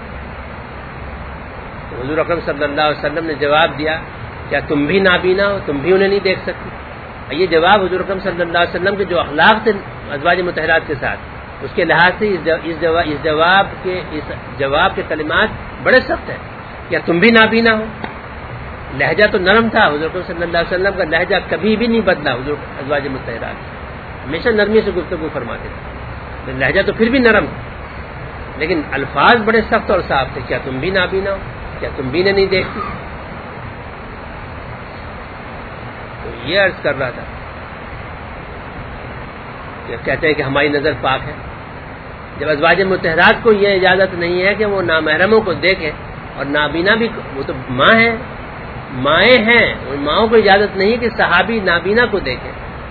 تو حضور اکرم صلی اللہ علیہ وسلم نے جواب دیا کیا تم بھی نابینا ہو، تم بھی انہیں نہیں دیکھ سکتے؟ یہ جواب حضور اکرم صلی اللہ علیہ وسلم کے جو اخلاق تھے ازواج مطہرات کے ساتھ، اس کے لحاظ سے اس جواب کے کلمات بڑے سخت ہیں. کیا تم بھی نابینا ہو؟ لہجہ تو نرم تھا، حضور صلی اللہ علیہ وسلم کا لہجہ کبھی بھی نہیں بدلا. حضور ازواج مطہرات ہمیشہ نرمی سے گفتگو فرماتے تھے، لہجہ تو پھر بھی نرم تھا، لیکن الفاظ بڑے سخت اور صاف تھے. کیا تم بھی نابینا ہو؟ کیا تم بھی نہیں دیکھتی؟ تو یہ عرض کر رہا تھا کہ کہتے ہیں کہ ہماری نظر پاک ہے. جب ازواج مطہرات کو یہ اجازت نہیں ہے کہ وہ نامحرموں کو دیکھیں، اور نابینا بھی وہ تو ماں ہیں، مائیں ہیں، ان ماؤں کو اجازت نہیں کہ صحابی نابینا کو دیکھیں،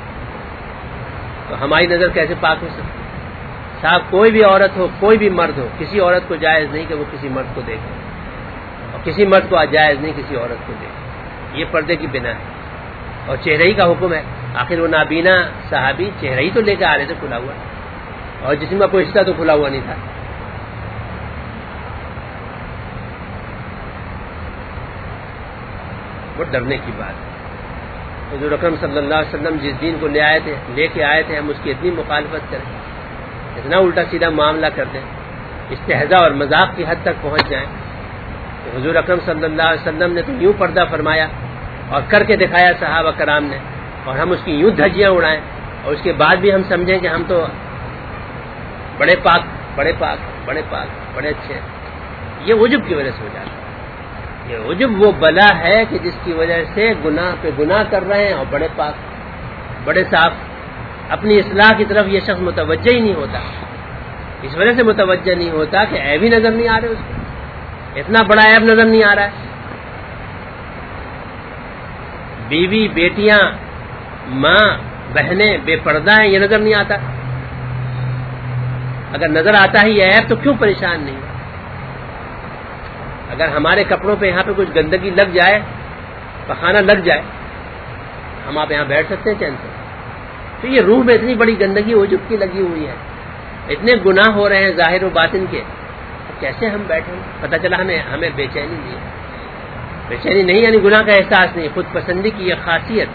تو ہماری نظر کیسے پاک ہو سکتی؟ صاحب کوئی بھی عورت ہو، کوئی بھی مرد ہو، کسی عورت کو جائز نہیں کہ وہ کسی مرد کو دیکھے، اور کسی مرد کو جائز نہیں کسی عورت کو دیکھے. یہ پردے کی بنا ہے. اور چہرے ہی کا حکم ہے. آخر وہ نابینا صحابی چہرہ ہی تو لے کے آ رہے تھے کھلا ہوا، اور جسم کا کوئی حصہ تو کھلا ہوا نہیں تھا. وہ ڈرنے کی بات ہے. حضور اکرم صلی اللہ علیہ وسلم جس دین کو لے کے آئے تھے، ہم اس کی اتنی مخالفت کریں، اتنا الٹا سیدھا معاملہ کر دیں، استہزاء اور مذاق کی حد تک پہنچ جائیں. تو حضور اکرم صلی اللہ علیہ وسلم نے تو یوں پردہ فرمایا اور کر کے دکھایا صحابہ کرام نے، اور ہم اس کی یوں دھجیاں اڑائیں، اور اس کے بعد بھی ہم سمجھیں کہ ہم تو بڑے پاک بڑے پاک بڑے پاک بڑے اچھے ہیں. یہ عجب کی وجہ سے ہو جاتا ہے. یہ عجب وہ بلا ہے کہ جس کی وجہ سے گناہ پہ گناہ کر رہے ہیں، اور بڑے پاک بڑے صاف. اپنی اصلاح کی طرف یہ شخص متوجہ ہی نہیں ہوتا. اس وجہ سے متوجہ نہیں ہوتا کہ عیب ہی نظر نہیں آ رہے، اس کو اتنا بڑا عیب نظر نہیں آ رہا ہے. بیوی، بیٹیاں، ماں، بہنیں بے پردہ ہیں، یہ نظر نہیں آتا. اگر نظر آتا ہی یہ عیب تو کیوں پریشان نہیں؟ اگر ہمارے کپڑوں پہ یہاں پہ کچھ گندگی لگ جائے، پخانہ لگ جائے، ہم آپ یہاں بیٹھ سکتے ہیں چین سے؟ تو یہ روح میں اتنی بڑی گندگی عجب کی لگی ہوئی ہے، اتنے گناہ ہو رہے ہیں ظاہر و باطن کے، کیسے ہم بیٹھیں؟ پتہ چلا ہمیں بے چینی نہیں ہے. بے چینی نہیں یعنی گناہ کا احساس نہیں، خود پسندی کی یہ خاصیت.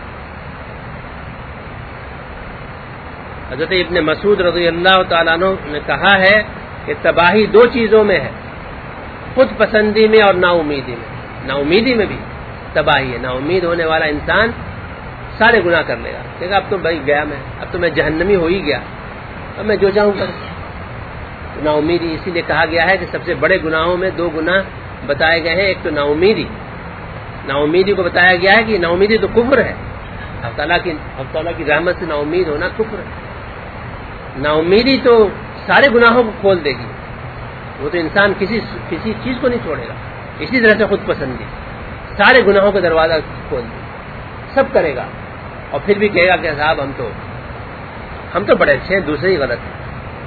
حضرت ابن مسعود رضی اللہ تعالیٰ عنہ نے کہا ہے کہ تباہی دو چیزوں میں ہے، خود پسندی میں اور نا امیدی میں. نا امیدی میں بھی تباہی ہے. نا امید ہونے والا انسان سارے گناہ کر لے گا، دیکھا اب تو بھائی گیا میں، اب تو میں جہنمی ہو ہی گیا، اب میں جو چاہوں کر. نا امیدی اسی لیے کہا گیا ہے کہ سب سے بڑے گناہوں میں دو گناہ بتائے گئے ہیں. ایک تو نا امیدی، نا امیدی کو بتایا گیا ہے کہ نا امیدی تو کفر ہے. اللہ تعالیٰ کی رحمت سے نا امید ہونا کفر ہے. نا امیدی تو سارے گناہوں کو کھول دے گی، وہ تو انسان کسی چیز کو نہیں چھوڑے گا. اسی طرح سے خود پسندی سارے گناہوں کا دروازہ کھول دے، سب کرے گا، اور پھر بھی کہے گا کہ صاحب ہم تو بڑے اچھے ہیں، دوسرے ہی غلط ہیں.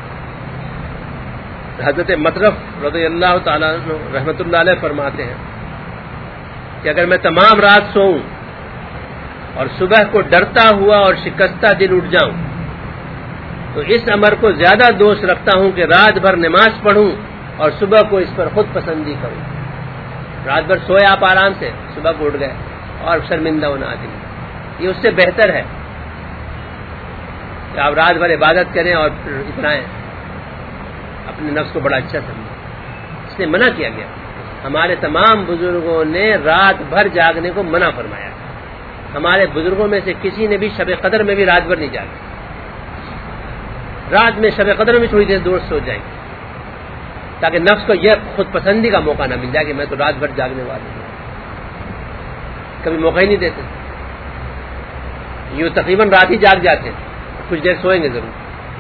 حضرت مطرف رضی اللہ تعالیٰ رحمۃ اللہ علیہ فرماتے ہیں کہ اگر میں تمام رات سوؤں اور صبح کو ڈرتا ہوا اور شکستہ دل اٹھ جاؤں تو اس امر کو زیادہ دوش رکھتا ہوں کہ رات بھر نماز پڑھوں اور صبح کو اس پر خود پسندی کروں. رات بھر سوئے آپ آرام سے، صبح کو اٹھ گئے اور شرمندہ ہونا آدمی، یہ اس سے بہتر ہے کہ آپ رات بھر عبادت کریں اور پھر اترائیں، اپنے نفس کو بڑا اچھا سمجھیں. اس نے منع کیا گیا. ہمارے تمام بزرگوں نے رات بھر جاگنے کو منع فرمایا. ہمارے بزرگوں میں سے کسی نے بھی شب قدر میں بھی رات بھر نہیں جاگا. رات میں شب قدر میں تھوڑی دیر دور سو جائیں تاکہ نفس کو یہ خود پسندی کا موقع نہ مل جائے کہ میں تو رات بھر جاگنے والا ہوں. کبھی موقع ہی نہیں دیتے، یوں تقریباً رات ہی جاگ جاتے ہیں، کچھ دیر سوئیں گے ضرور.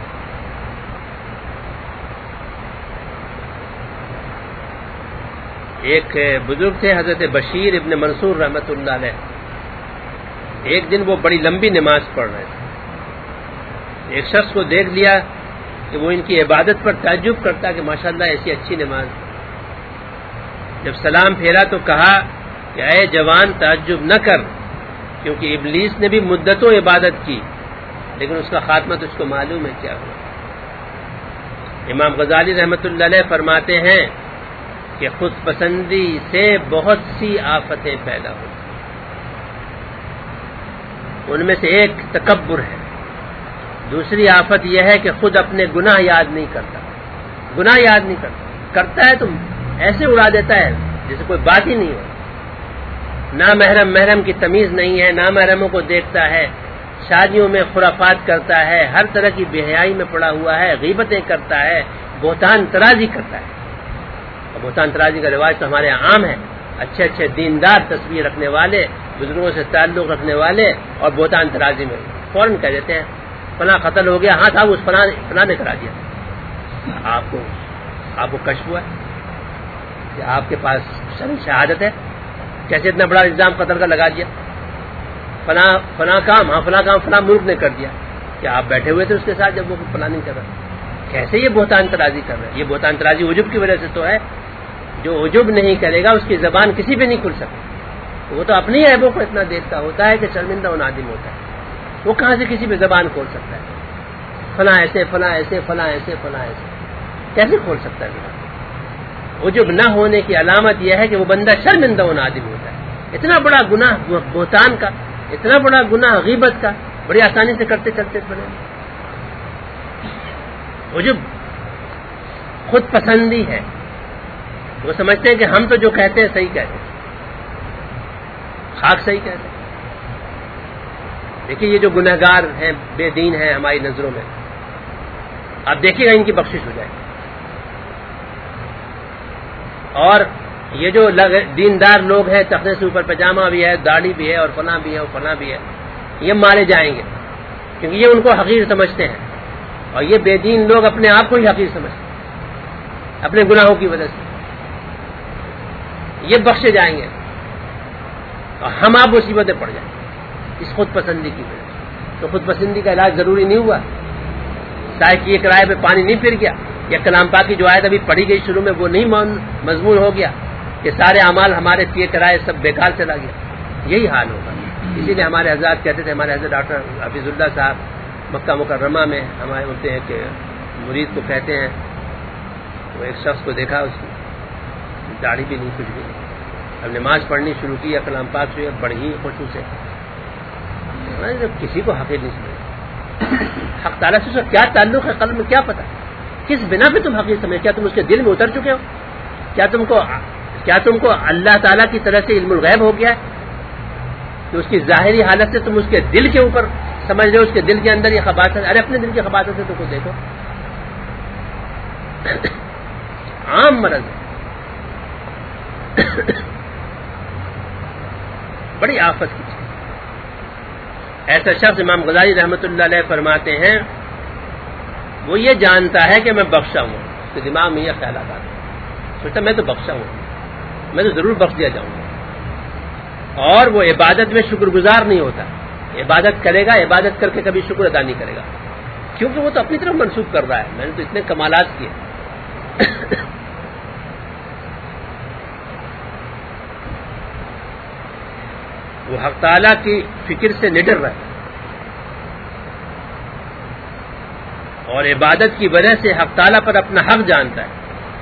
ایک بزرگ تھے حضرت بشیر ابن منصور رحمۃ اللہ علیہ. ایک دن وہ بڑی لمبی نماز پڑھ رہے تھے. ایک شخص کو دیکھ لیا کہ وہ ان کی عبادت پر تعجب کرتا کہ ماشاءاللہ ایسی اچھی نماز. جب سلام پھیرا تو کہا کہ اے جوان تعجب نہ کر، کیونکہ ابلیس نے بھی مدتوں عبادت کی لیکن اس کا خاتمہ تو اس کو معلوم ہے کیا ہوا. امام غزالی رحمۃ اللہ علیہ فرماتے ہیں کہ خود پسندی سے بہت سی آفتیں پیدا ہوتی، ان میں سے ایک تکبر ہے، دوسری آفت یہ ہے کہ خود اپنے گناہ یاد نہیں کرتا، گناہ یاد نہیں کرتا ہے تو ایسے اڑا دیتا ہے جیسے کوئی بات ہی نہیں ہو. نامحرم محرم کی تمیز نہیں ہے، نامحرموں کو دیکھتا ہے، شادیوں میں خرافات کرتا ہے، ہر طرح کی بے حیائی میں پڑا ہوا ہے، غیبتیں کرتا ہے، بہتان ترازی کرتا ہے. اور بہتان ترازی کا رواج تو ہمارے یہاں عام ہے. اچھے اچھے دیندار تصویر رکھنے والے، بزرگوں سے تعلق رکھنے والے اور بہتان ترازی میں فوراً کہہ دیتے ہیں فلاں قتل ہو گیا، ہاں صاحب اس فلاں نے کرا دیا. آپ کو کشف ہوا کہ آپ کے پاس شرعی شہادت ہے؟ کیسے اتنا بڑا الزام قتل کا لگا دیا؟ فلاں کام، ہاں فلاں کام فلاں ملک نے کر دیا. کیا آپ بیٹھے ہوئے تھے اس کے ساتھ جب وہ پلاننگ کر رہا؟ کیسے یہ بہتان ترازی کر رہے ہیں؟ یہ بہتان ترازی عجب کی وجہ سے تو ہے. جو عجب نہیں کرے گا اس کی زبان کسی پہ نہیں کھل سکتی. وہ تو اپنی عیبوں کو اتنا دیکھتا ہوتا ہے کہ شرمندہ و نادم ہوتا ہے. وہ کہاں سے کسی پہ زبان کھول سکتا ہے؟ فلاں ایسے فلاں ایسے فلاں ایسے فلاں ایسے کیسے کھول سکتا ہے زبان؟ عجب نہ ہونے کی علامت یہ ہے کہ وہ بندہ شرمندہ و نادم ہوتا ہے. اتنا بڑا گناہ بہتان کا، اتنا بڑا گناہ غیبت کا بڑی آسانی سے کرتے چلتے بنے. عجب خود پسندی ہے. وہ سمجھتے ہیں کہ ہم تو جو کہتے ہیں صحیح کہتے ہیں، خاک صحیح کہتے ہیں. دیکھیے یہ جو گنہگار ہیں، بے دین ہیں ہماری نظروں میں، آپ دیکھیے گا ان کی بخشش ہو جائے گی. اور یہ جو دیندار لوگ ہیں، تختے سے اوپر پاجامہ بھی ہے، داڑھی بھی ہے اور فلاں بھی ہے اور فلاں بھی ہے، یہ مارے جائیں گے کیونکہ یہ ان کو حقیر سمجھتے ہیں. اور یہ بے دین لوگ اپنے آپ کو ہی حقیر سمجھتے ہیں اپنے گناہوں کی وجہ سے. یہ بخشے جائیں گے اور ہم آپ مصیبتیں پڑ جائیں گے اس خود پسندی کی وجہ سے. تو خود پسندی کا علاج ضروری نہیں ہوا. سائے کیے کرائے پہ پانی نہیں پھر گیا. یا کلام پاک کی جو آیت ابھی پڑھی گئی شروع میں وہ نہیں مضمون ہو گیا کہ سارے اعمال ہمارے کیے کرائے سب بیکار چلا گیا. یہی حال ہوگا. اسی لیے ہمارے حضرات کہتے تھے، ہمارے حضرت ڈاکٹر حفیظ اللہ صاحب مکہ مکرمہ میں ہمارے ہوتے ہیں کہ مرید کو کہتے ہیں، وہ ایک شخص کو دیکھا اس کی داڑھی بھی نہیں کچھ بھی نہیں، اب نماز پڑھنی شروع کی کلام پاک سے بڑی ہی خوشو سے. کسی کو حقیر نہیں سمجھے. حق تعالیٰ سے کیا تعلق ہے قلب میں کیا پتا؟ کس بنا پہ تم حقیر سمجھے؟ کیا تم اس کے دل میں اتر چکے ہو؟ کیا تم کو اللہ تعالیٰ کی طرف سے علم الغیب ہو گیا ہے کہ اس کی ظاہری حالت سے تم اس کے دل کے اوپر سمجھ رہے ہو، اس کے دل کے اندر یہ خباثت؟ ارے اپنے دل کی خباثت سے تو کو دیکھو. عام مرض ہے، بڑی آفت کی چیز. ایسا شخص امام غزالی رحمۃ اللہ علیہ فرماتے ہیں وہ یہ جانتا ہے کہ میں بخشا ہوں، اس کے دماغ میں یہ خیالات آتے ہیں، سوچتا میں تو بخشا ہوں، میں تو ضرور بخش دیا جاؤں گا. اور وہ عبادت میں شکر گزار نہیں ہوتا. عبادت کرے گا، عبادت کر کے کبھی شکر ادا نہیں کرے گا کیونکہ وہ تو اپنی طرف منسوخ کر رہا ہے میں نے تو اتنے کمالات کیے. وہ حق تعالیٰ کی فکر سے نڈر رہا ہے اور عبادت کی وجہ سے حق تعالیٰ پر اپنا حق جانتا ہے.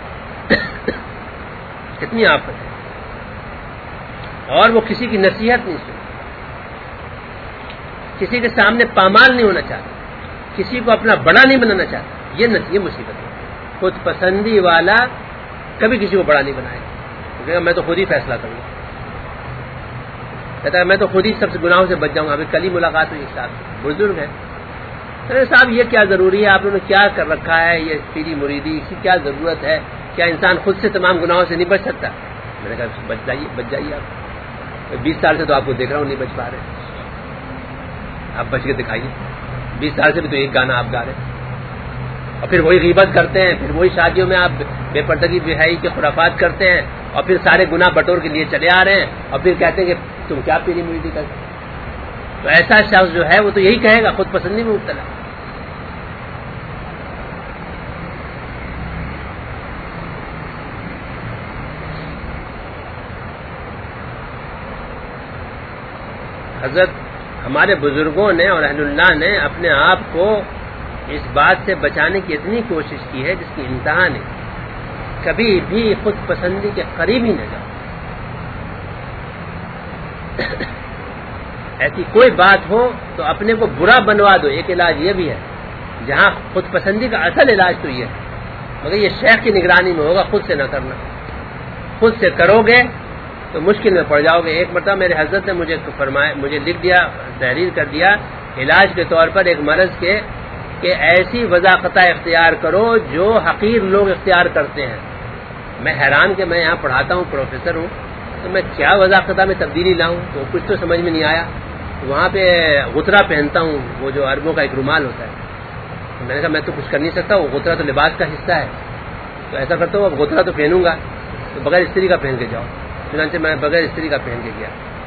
کتنی آفت ہے. اور وہ کسی کی نصیحت نہیں سنتا، کسی کے سامنے پامال نہیں ہونا چاہتا، کسی کو اپنا بڑا نہیں بنانا چاہتا. یہ مصیبت ہے. خود پسندی والا کبھی کسی کو بڑا نہیں بنائے گا. کہے گا میں تو خود ہی فیصلہ کروں گا، کہتا ہے میں تو خود ہی سب سے گناہوں سے بچ جاؤں گا. ابھی کل ہی ملاقات ہوئی صاحب بزرگ ہے، ارے صاحب یہ کیا ضروری ہے، آپ لوگوں نے کیا کر رکھا ہے، یہ پیری مریدی کی کیا ضرورت ہے، کیا انسان خود سے تمام گناہوں سے نہیں بچ سکتا؟ میں نے کہا بچ جائیے آپ. 20 سال سے تو آپ کو دیکھ رہا ہوں نہیں بچ پا رہے، آپ بچ کے دکھائیے. 20 سال سے بھی تو ایک گانا آپ گا رہے ہیں اور پھر وہی غیبت کرتے ہیں، پھر وہی شادیوں میں آپ بے پردگی بے حیائی کے خرافات کرتے ہیں اور پھر سارے گناہ بٹور کے لیے چلے آ رہے ہیں اور پھر کہتے ہیں کہ تم کیا پیری مریدی کرتے. تو ایسا شخص جو ہے وہ تو یہی کہے گا، خود پسندی میں مبتلا. حضرت ہمارے بزرگوں نے اور اہل اللہ نے اپنے آپ کو اس بات سے بچانے کی اتنی کوشش کی ہے جس کی انتہا نہیں. کبھی بھی خود پسندی کے قریب ہی نہ جاؤ. ایسی کوئی بات ہو تو اپنے کو برا بنوا دو. ایک علاج یہ بھی ہے جہاں خود پسندی کا اصل علاج تو یہ ہے، مگر یہ شیخ کی نگرانی میں ہوگا، خود سے نہ کرنا. خود سے کرو گے تو مشکل میں پڑ جاؤ گے. ایک مرتبہ میرے حضرت نے مجھے لکھ دیا، تحریر کر دیا علاج کے طور پر ایک مرض کے کہ ایسی وضاقتہ اختیار کرو جو حقیر لوگ اختیار کرتے ہیں. میں حیران کہ میں یہاں پڑھاتا ہوں، پروفیسر ہوں، تو میں کیا وضاقتہ میں تبدیلی لاؤں؟ تو کچھ تو سمجھ میں نہیں آیا. وہاں پہ غترہ پہنتا ہوں، وہ جو عربوں کا ایک رومال ہوتا ہے. میں نے کہا میں تو کچھ کر نہیں سکتا، وہ غترہ تو لباس کا حصہ ہے. تو ایسا کرتا ہوں اب غترہ تو پہنوں گا، تو بغیر استری کا پہن کے جاؤ. چنانچہ میں بغیر استری کا پہن کے گیا.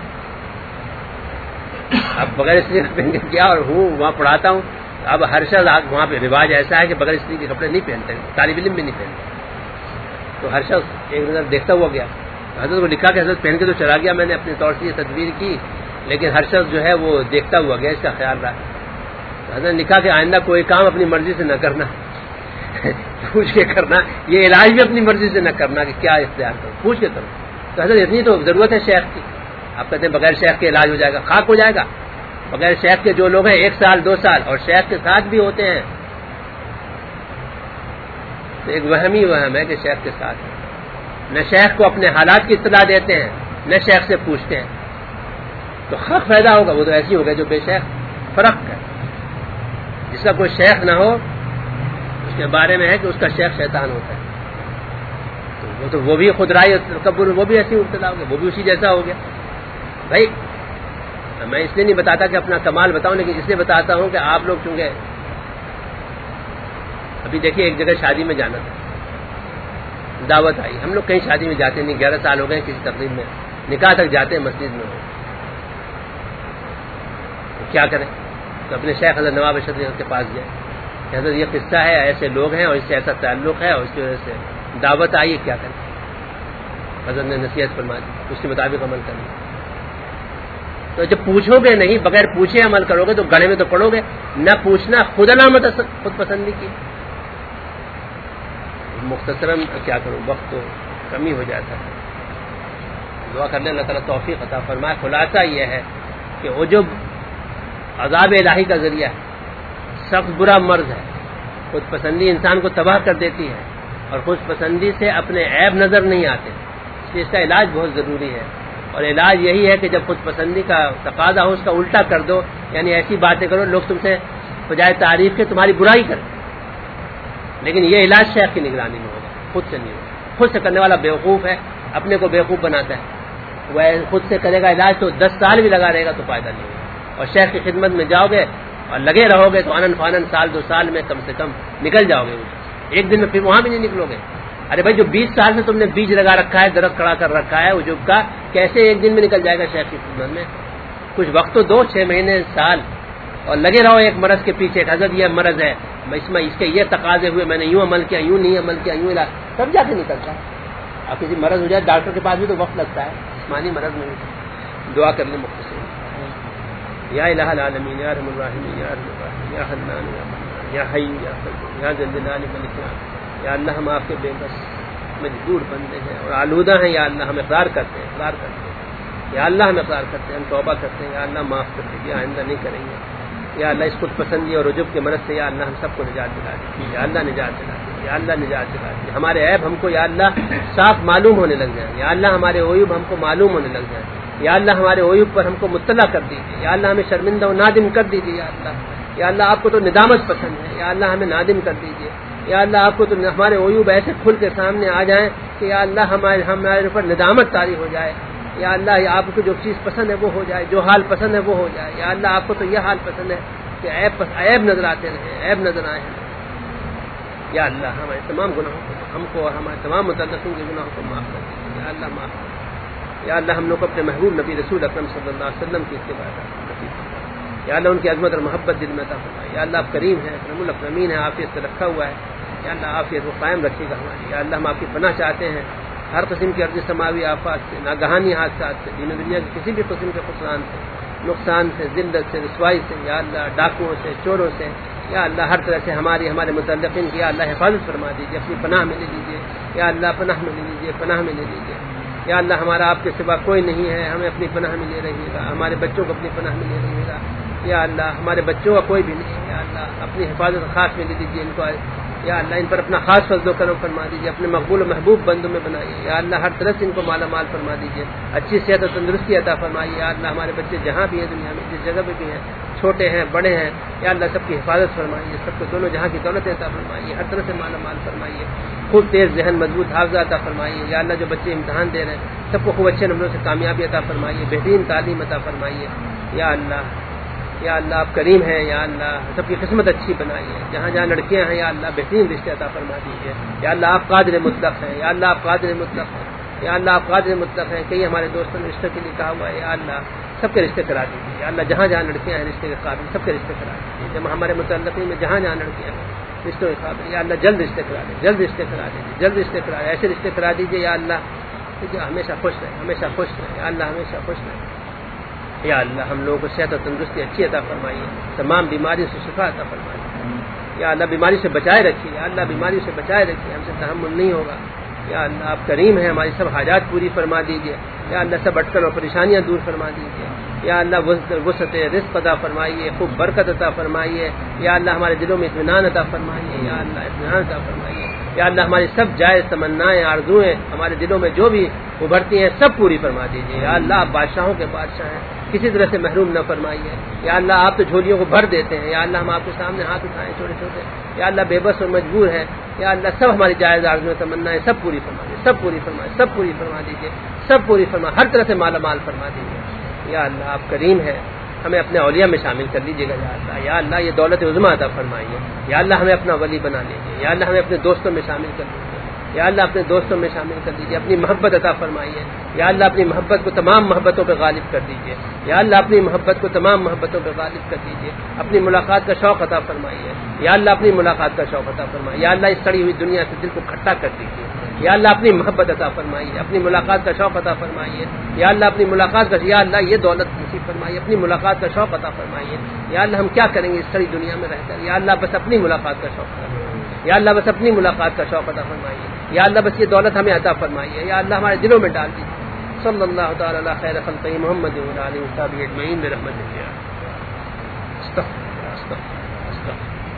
اب بغیر استری کا پہن کے گیا اور وہاں پڑھاتا ہوں. اب ہر شخص وہاں پہ رواج ایسا ہے کہ بغیر استری کے کپڑے نہیں پہنتے، طالب علم بھی نہیں پہنتے. تو ہر شخص ایک نظر دیکھتا ہوا گیا. حضرت کو لکھا کہ حضرت پہن کے تو چلا گیا، میں نے اپنے طور سے یہ تدبیر کی، لیکن ہر شخص جو ہے وہ دیکھتا ہوا گیا، اس کا خیال رہا. حضرت نے لکھا کہ آئندہ کوئی کام اپنی مرضی سے نہ کرنا، پوچھ کے کرنا. یہ علاج بھی اپنی مرضی سے نہ کرنا کہ کیا اختیار کرو، پوچھ کے کرو. تو حضرت اتنی تو ضرورت ہے شیخ کی. آپ کہتے ہیں بغیر شیخ کے علاج ہو جائے گا، خاک ہو جائے گا. بغیر شیخ کے جو لوگ ہیں 1 سال 2 سال اور شیخ کے ساتھ بھی ہوتے ہیں، تو ایک وہم ہی وہم ہے کہ شیخ کے ساتھ ہے. نہ شیخ کو اپنے حالات کی اطلاع دیتے ہیں، نہ شیخ سے پوچھتے ہیں. تو حق فائدہ ہوگا وہ تو ایسی ہوگا جو بے شیخ. فرق ہے، جس کا کوئی شیخ نہ ہو اس کے بارے میں ہے کہ اس کا شیخ شیطان ہوتا ہے. تو وہ بھی خود رائے تکبر، وہ بھی ایسی مبتلا ہو گیا، وہ بھی اسی جیسا ہو گیا. بھائی میں اس لیے نہیں بتاتا کہ اپنا کمال بتاؤں، لیکن اس لیے بتاتا ہوں کہ آپ لوگ چونکہ ابھی دیکھیے ایک جگہ شادی میں جانا تھا، دعوت آئی. ہم لوگ کہیں شادی میں جاتے نہیں، 11 سال ہو گئے کسی تقریب میں، نکاح تک جاتے ہیں مسجد میں. تو کیا کریں؟ تو اپنے شیخ حضرت نواب ارشد کے پاس گئے. حضرت یہ قصہ ہے، ایسے لوگ ہیں اور اس سے ایسا تعلق ہے اور اس کی وجہ سے دعوت آئی ہے، کیا کریں؟ حضرت نے نصیحت فرما دی، اس کے مطابق عمل کرنا. تو جب پوچھو گے نہیں، بغیر پوچھے عمل کرو گے تو گڑھے میں تو پڑو گے. نہ پوچھنا خود علامت خود پسندی کی. مختصراً کیا کروں، وقت تو کمی ہو جاتا ہے. دعا کرنے اللہ تعالیٰ توفیق عطا فرمائے. خلاصہ یہ ہے کہ عجب عذاب الہی کا ذریعہ ہے، سخت برا مرض ہے. خود پسندی انسان کو تباہ کر دیتی ہے اور خود پسندی سے اپنے عیب نظر نہیں آتے. اس لیے اس کا علاج بہت ضروری ہے. اور علاج یہی ہے کہ جب خود پسندی کا تقاضا ہو اس کا الٹا کر دو، یعنی ایسی باتیں کرو لوگ تم سے بجائے تعریف کے تمہاری برائی کریں. لیکن یہ علاج شیخ کی نگرانی میں ہوگا، خود سے نہیں ہوگا. خود سے کرنے والا بیوقوف ہے، اپنے کو بیوقوف بناتا ہے. وہ خود سے کرے گا علاج تو 10 سال بھی لگا رہے گا تو فائدہ نہیں ہوگا. اور شیخ کی خدمت میں جاؤ گے اور لگے رہو گے تو آنن فانن سال 2 سال میں کم سے کم نکل جاؤ گے. ایک دن میں پھر وہاں بھی نہیں نکلو گے. ارے بھائی جو 20 سال سے تم نے بیج لگا رکھا ہے، درخت کھڑا کر رکھا ہے عجب کا، کیسے ایک دن میں نکل جائے گا شیخ کی خدمت میں؟ کچھ وقت تو دو، 6 مہینے سال، اور لگے رہو ایک مرض کے پیچھے. حضرت یہ مرض ہے، اس کے یہ تقاضے ہوئے، میں نے یوں عمل کیا، یوں نہیں عمل کیا، یوں علاج، تب جا کے نکلتا ہے. اب کسی مرض ہو جائے ڈاکٹر کے پاس بھی تو وقت لگتا ہے، جسمانی مرض میں. دعا کر لیں مختصر. یا الہ العالمین، یا ارحم الراحمین، یا ارحم الراحمین، یا حنان، یا منان، یا حی، یا قیوم، یا ذی الجلال والاکرام. یا اللہ ہم آپ کے بے بس مجبور بندے ہیں اور آلودہ ہیں. یا اللہ ہم اقرار کرتے ہیں، اقرار کرتے ہیں. یا اللہ ہم اقرار کرتے ہیں، ہم توبہ کرتے ہیں. یا اللہ معاف کر دیجیے، آئندہ نہیں کریں گے. یا اللہ اس خود پسندی اور عجب کے مرض سے یا اللہ ہم سب کو نجات دلا دیجیے. یا اللہ نجات دلا دیجیے، یا اللہ نجات دلا دیجیے. ہمارے عیب ہم کو یا اللہ صاف معلوم ہونے لگ جائیں. یا اللہ ہمارے عیوب ہم کو معلوم ہونے لگ جائیں. یا اللہ ہمارے عیوب پر ہم کو مطلع کر دیجیے. یا اللہ ہمیں شرمندہ و نادم کر دیجیے. یا اللہ آپ کو تو ندامت پسند ہے، یا اللہ ہمیں نادم کر دیجیے. یا اللہ آپ کو تو ہمارے عیوب ایسے کھل کے سامنے آ جائیں کہ یا اللہ ہمارے اوپر ندامت طاری ہو جائے. یا اللہ آپ کو جو چیز پسند ہے وہ ہو جائے، جو حال پسند ہے وہ ہو جائے. یا اللہ آپ کو تو یہ حال پسند ہے کہ عیب نظر آتے رہے، عیب نظر آئے. یا اللہ ہمارے تمام گناہوں کو، ہم کو اور ہمارے تمام متعلقین کے گناہوں کو معاف کر دیجیے. یا اللہ معاف کر. یا اللہ ہم لوگ کو اپنے محبوب نبی رسول اکرم صلی اللہ علیہ وسلم کی اتباع نصیب فرمائے. یا اللہ ان کی عظمت اور محبت دل میں عطا فرمائے. یا اللہ آپ کریم ہیں، اکرم الاکرمین ہیں، عافیت سے رکھا ہوا ہے. یا اللہ عافیت کو قائم رکھیے گا ہماری. یا اللہ ہم آپ کی پناہ چاہتے ہیں ہر قسم کی ارضی سماوی آفات سے، ناگہانی حادثات سے، دین و دنیا کی کسی بھی قسم کے خسران سے، نقصان سے، ذلت سے، رسوائی سے. یا اللہ ڈاکوؤں سے، چوروں سے. یا اللہ ہر طرح سے ہمارے متعلقین کی یا اللہ حفاظت فرما دیجیے، اپنی پناہ میں لے لیجیے. یا اللہ پناہ میں لے لیجیے، پناہ میں لے لیجیے. یا اللہ ہمارا آپ کے سوا کوئی نہیں ہے، ہمیں اپنی پناہ میں لے رہیے گا. ہمارے بچوں کو اپنی پناہ میں لے رہیے گا. یا اللہ ہمارے بچوں کا کوئی بھی نہیں، یا اللہ اپنی حفاظت خاص میں دے دیجیے ان کو، یا اللہ ان پر اپنا خاص فضل و کرم فرما دیجیے، اپنے مقبول و محبوب بندوں میں بنائیے، یا اللہ ہر طرح سے ان کو مالا مال فرما دیجیے، اچھی صحت و تندرستی عطا فرمائیے، یا اللہ ہمارے بچے جہاں بھی ہیں دنیا میں جس جگہ پہ بھی ہیں، چھوٹے ہیں بڑے ہیں، یا اللہ سب کی حفاظت فرمائیے، سب کو دونوں جہاں کی دولت عطا فرمائیے، ہر طرح سے مالا مال فرمائیے، خوب تیز ذہن مضبوط حافظہ عطا فرمائیے، یا اللہ جو بچے امتحان دے رہے ہیں سب کو خوب اچھے نمبروں سے کامیابی عطا فرمائیے، بہترین تعلیم عطا فرمائیے، یا اللہ آپ کریم ہیں، یا اللہ سب کی قسمت اچھی بنائیے، جہاں جہاں لڑکیاں ہیں یا اللہ بہترین رشتے عطا فرما دیجیے، یا اللہ آپ قادر مطلق ہیں، یا اللہ آپ قادر مطلق ہیں، یا اللہ آپ قادر مطلق ہیں، کئی ہمارے دوستوں نے رشتے کے لیے کہا ہوا ہے، یا اللہ سب کے رشتے کرا دیجیے، یا اللہ جہاں جہاں لڑکیاں ہیں رشتے کے قابل سب کے رشتے کرا دیجیے، جب ہمارے متعلقین میں جہاں جہاں لڑکیاں ہیں رشتوں کے قابل، یا اللہ جلد رشتے کرا دیں، جلد رشتے کرا دیجیے، جلد رشتے کرا دیں، ایسے رشتے کرا دیجیے یا اللہ ہمیشہ خوش رہے، ہمیشہ خوش رہے، یا اللہ ہمیشہ خوش رہے، یا اللہ ہم لوگوں کو صحت و تندرستی اچھی عطا فرمائیے، تمام بیماریوں سے شفا عطا فرمائیے، یا اللہ بیماری سے بچائے رکھیے، یا اللہ بیماری سے بچائے رکھیے، ہم سے تحمل نہیں ہوگا، یا اللہ آپ کریم ہیں، ہماری سب حاجات پوری فرما دیجیے، یا اللہ سب اٹکن اور پریشانیاں دور فرما دیجیے، یا اللہ وسعت رزق عطا فرمائیے، خوب برکت عطا فرمائیے، یا اللہ ہمارے دلوں میں اطمینان عطا فرمائیے، یا اللہ اطمینان عطا فرمائیے، یا اللہ ہماری سب جائز تمنائیں آرزوئیں ہمارے دلوں میں جو بھی ابھرتی ہیں سب پوری فرما دیجیے، یا اللہ آپ بادشاہوں کے بادشاہ ہیں، کسی طرح سے محروم نہ فرمائیے، یا اللہ آپ تو جھولیوں کو بھر دیتے ہیں، یا اللہ ہم آپ کے سامنے ہاتھ اٹھائیں چھوٹے چھوٹے، یا اللہ بے بس اور مجبور ہے، یا اللہ سب ہماری جائز آرزوئیں تمنائیں سب پوری فرما دیجیے، سب پوری فرما، سب پوری فرما دیجیے، سب پوری فرما، ہر طرح سے مالا مال فرما دیجیے، یا اللہ آپ کریم ہیں، ہمیں اپنے اولیاء میں شامل کر لیجیے گا، یا اللہ یہ دولت عظمیٰ عطا فرمائیے، یا اللہ ہمیں اپنا ولی بنا لیجیے، یا اللہ ہمیں اپنے دوستوں میں شامل کر لیجیے، یا اللہ اپنے دوستوں میں شامل کر دیجیے، اپنی محبت عطا فرمائیے، یا اللہ اپنی محبت کو تمام محبتوں پہ غالب کر دیجیے، یا اللہ اپنی محبت کو تمام محبتوں پہ غالب کر دیجیے، اپنی ملاقات کا شوق عطا فرمائیے، یا اللہ اپنی ملاقات کا شوق عطا فرمائیے، یا اللہ اس سڑی ہوئی دنیا سے دل کو کھٹا کر دیجیے، یا اللہ اپنی محبت عطا فرمائیے، اپنی ملاقات کا شوق عطا فرمائیے، یا اللہ اپنی ملاقات کا، یا اللہ یہ دولت نصیب فرمائیے، اپنی ملاقات کا شوق عطا فرمائیے، یا اللہ ہم کیا کریں گے اس سڑی دنیا میں رہ کر، یا اللہ بس اپنی ملاقات کا شوق فرمائیے، یا اللہ بس اپنی ملاقات کا شوق عطا فرمائیے، یا اللہ بس یہ دولت ہمیں عطا فرمائیے، یا اللہ ہمارے دلوں میں ڈال دیجیے، صلی اللہ تعالی علی خیر خلقہ محمد و علی وصحبہ اجمعین برحمتک یا استغفر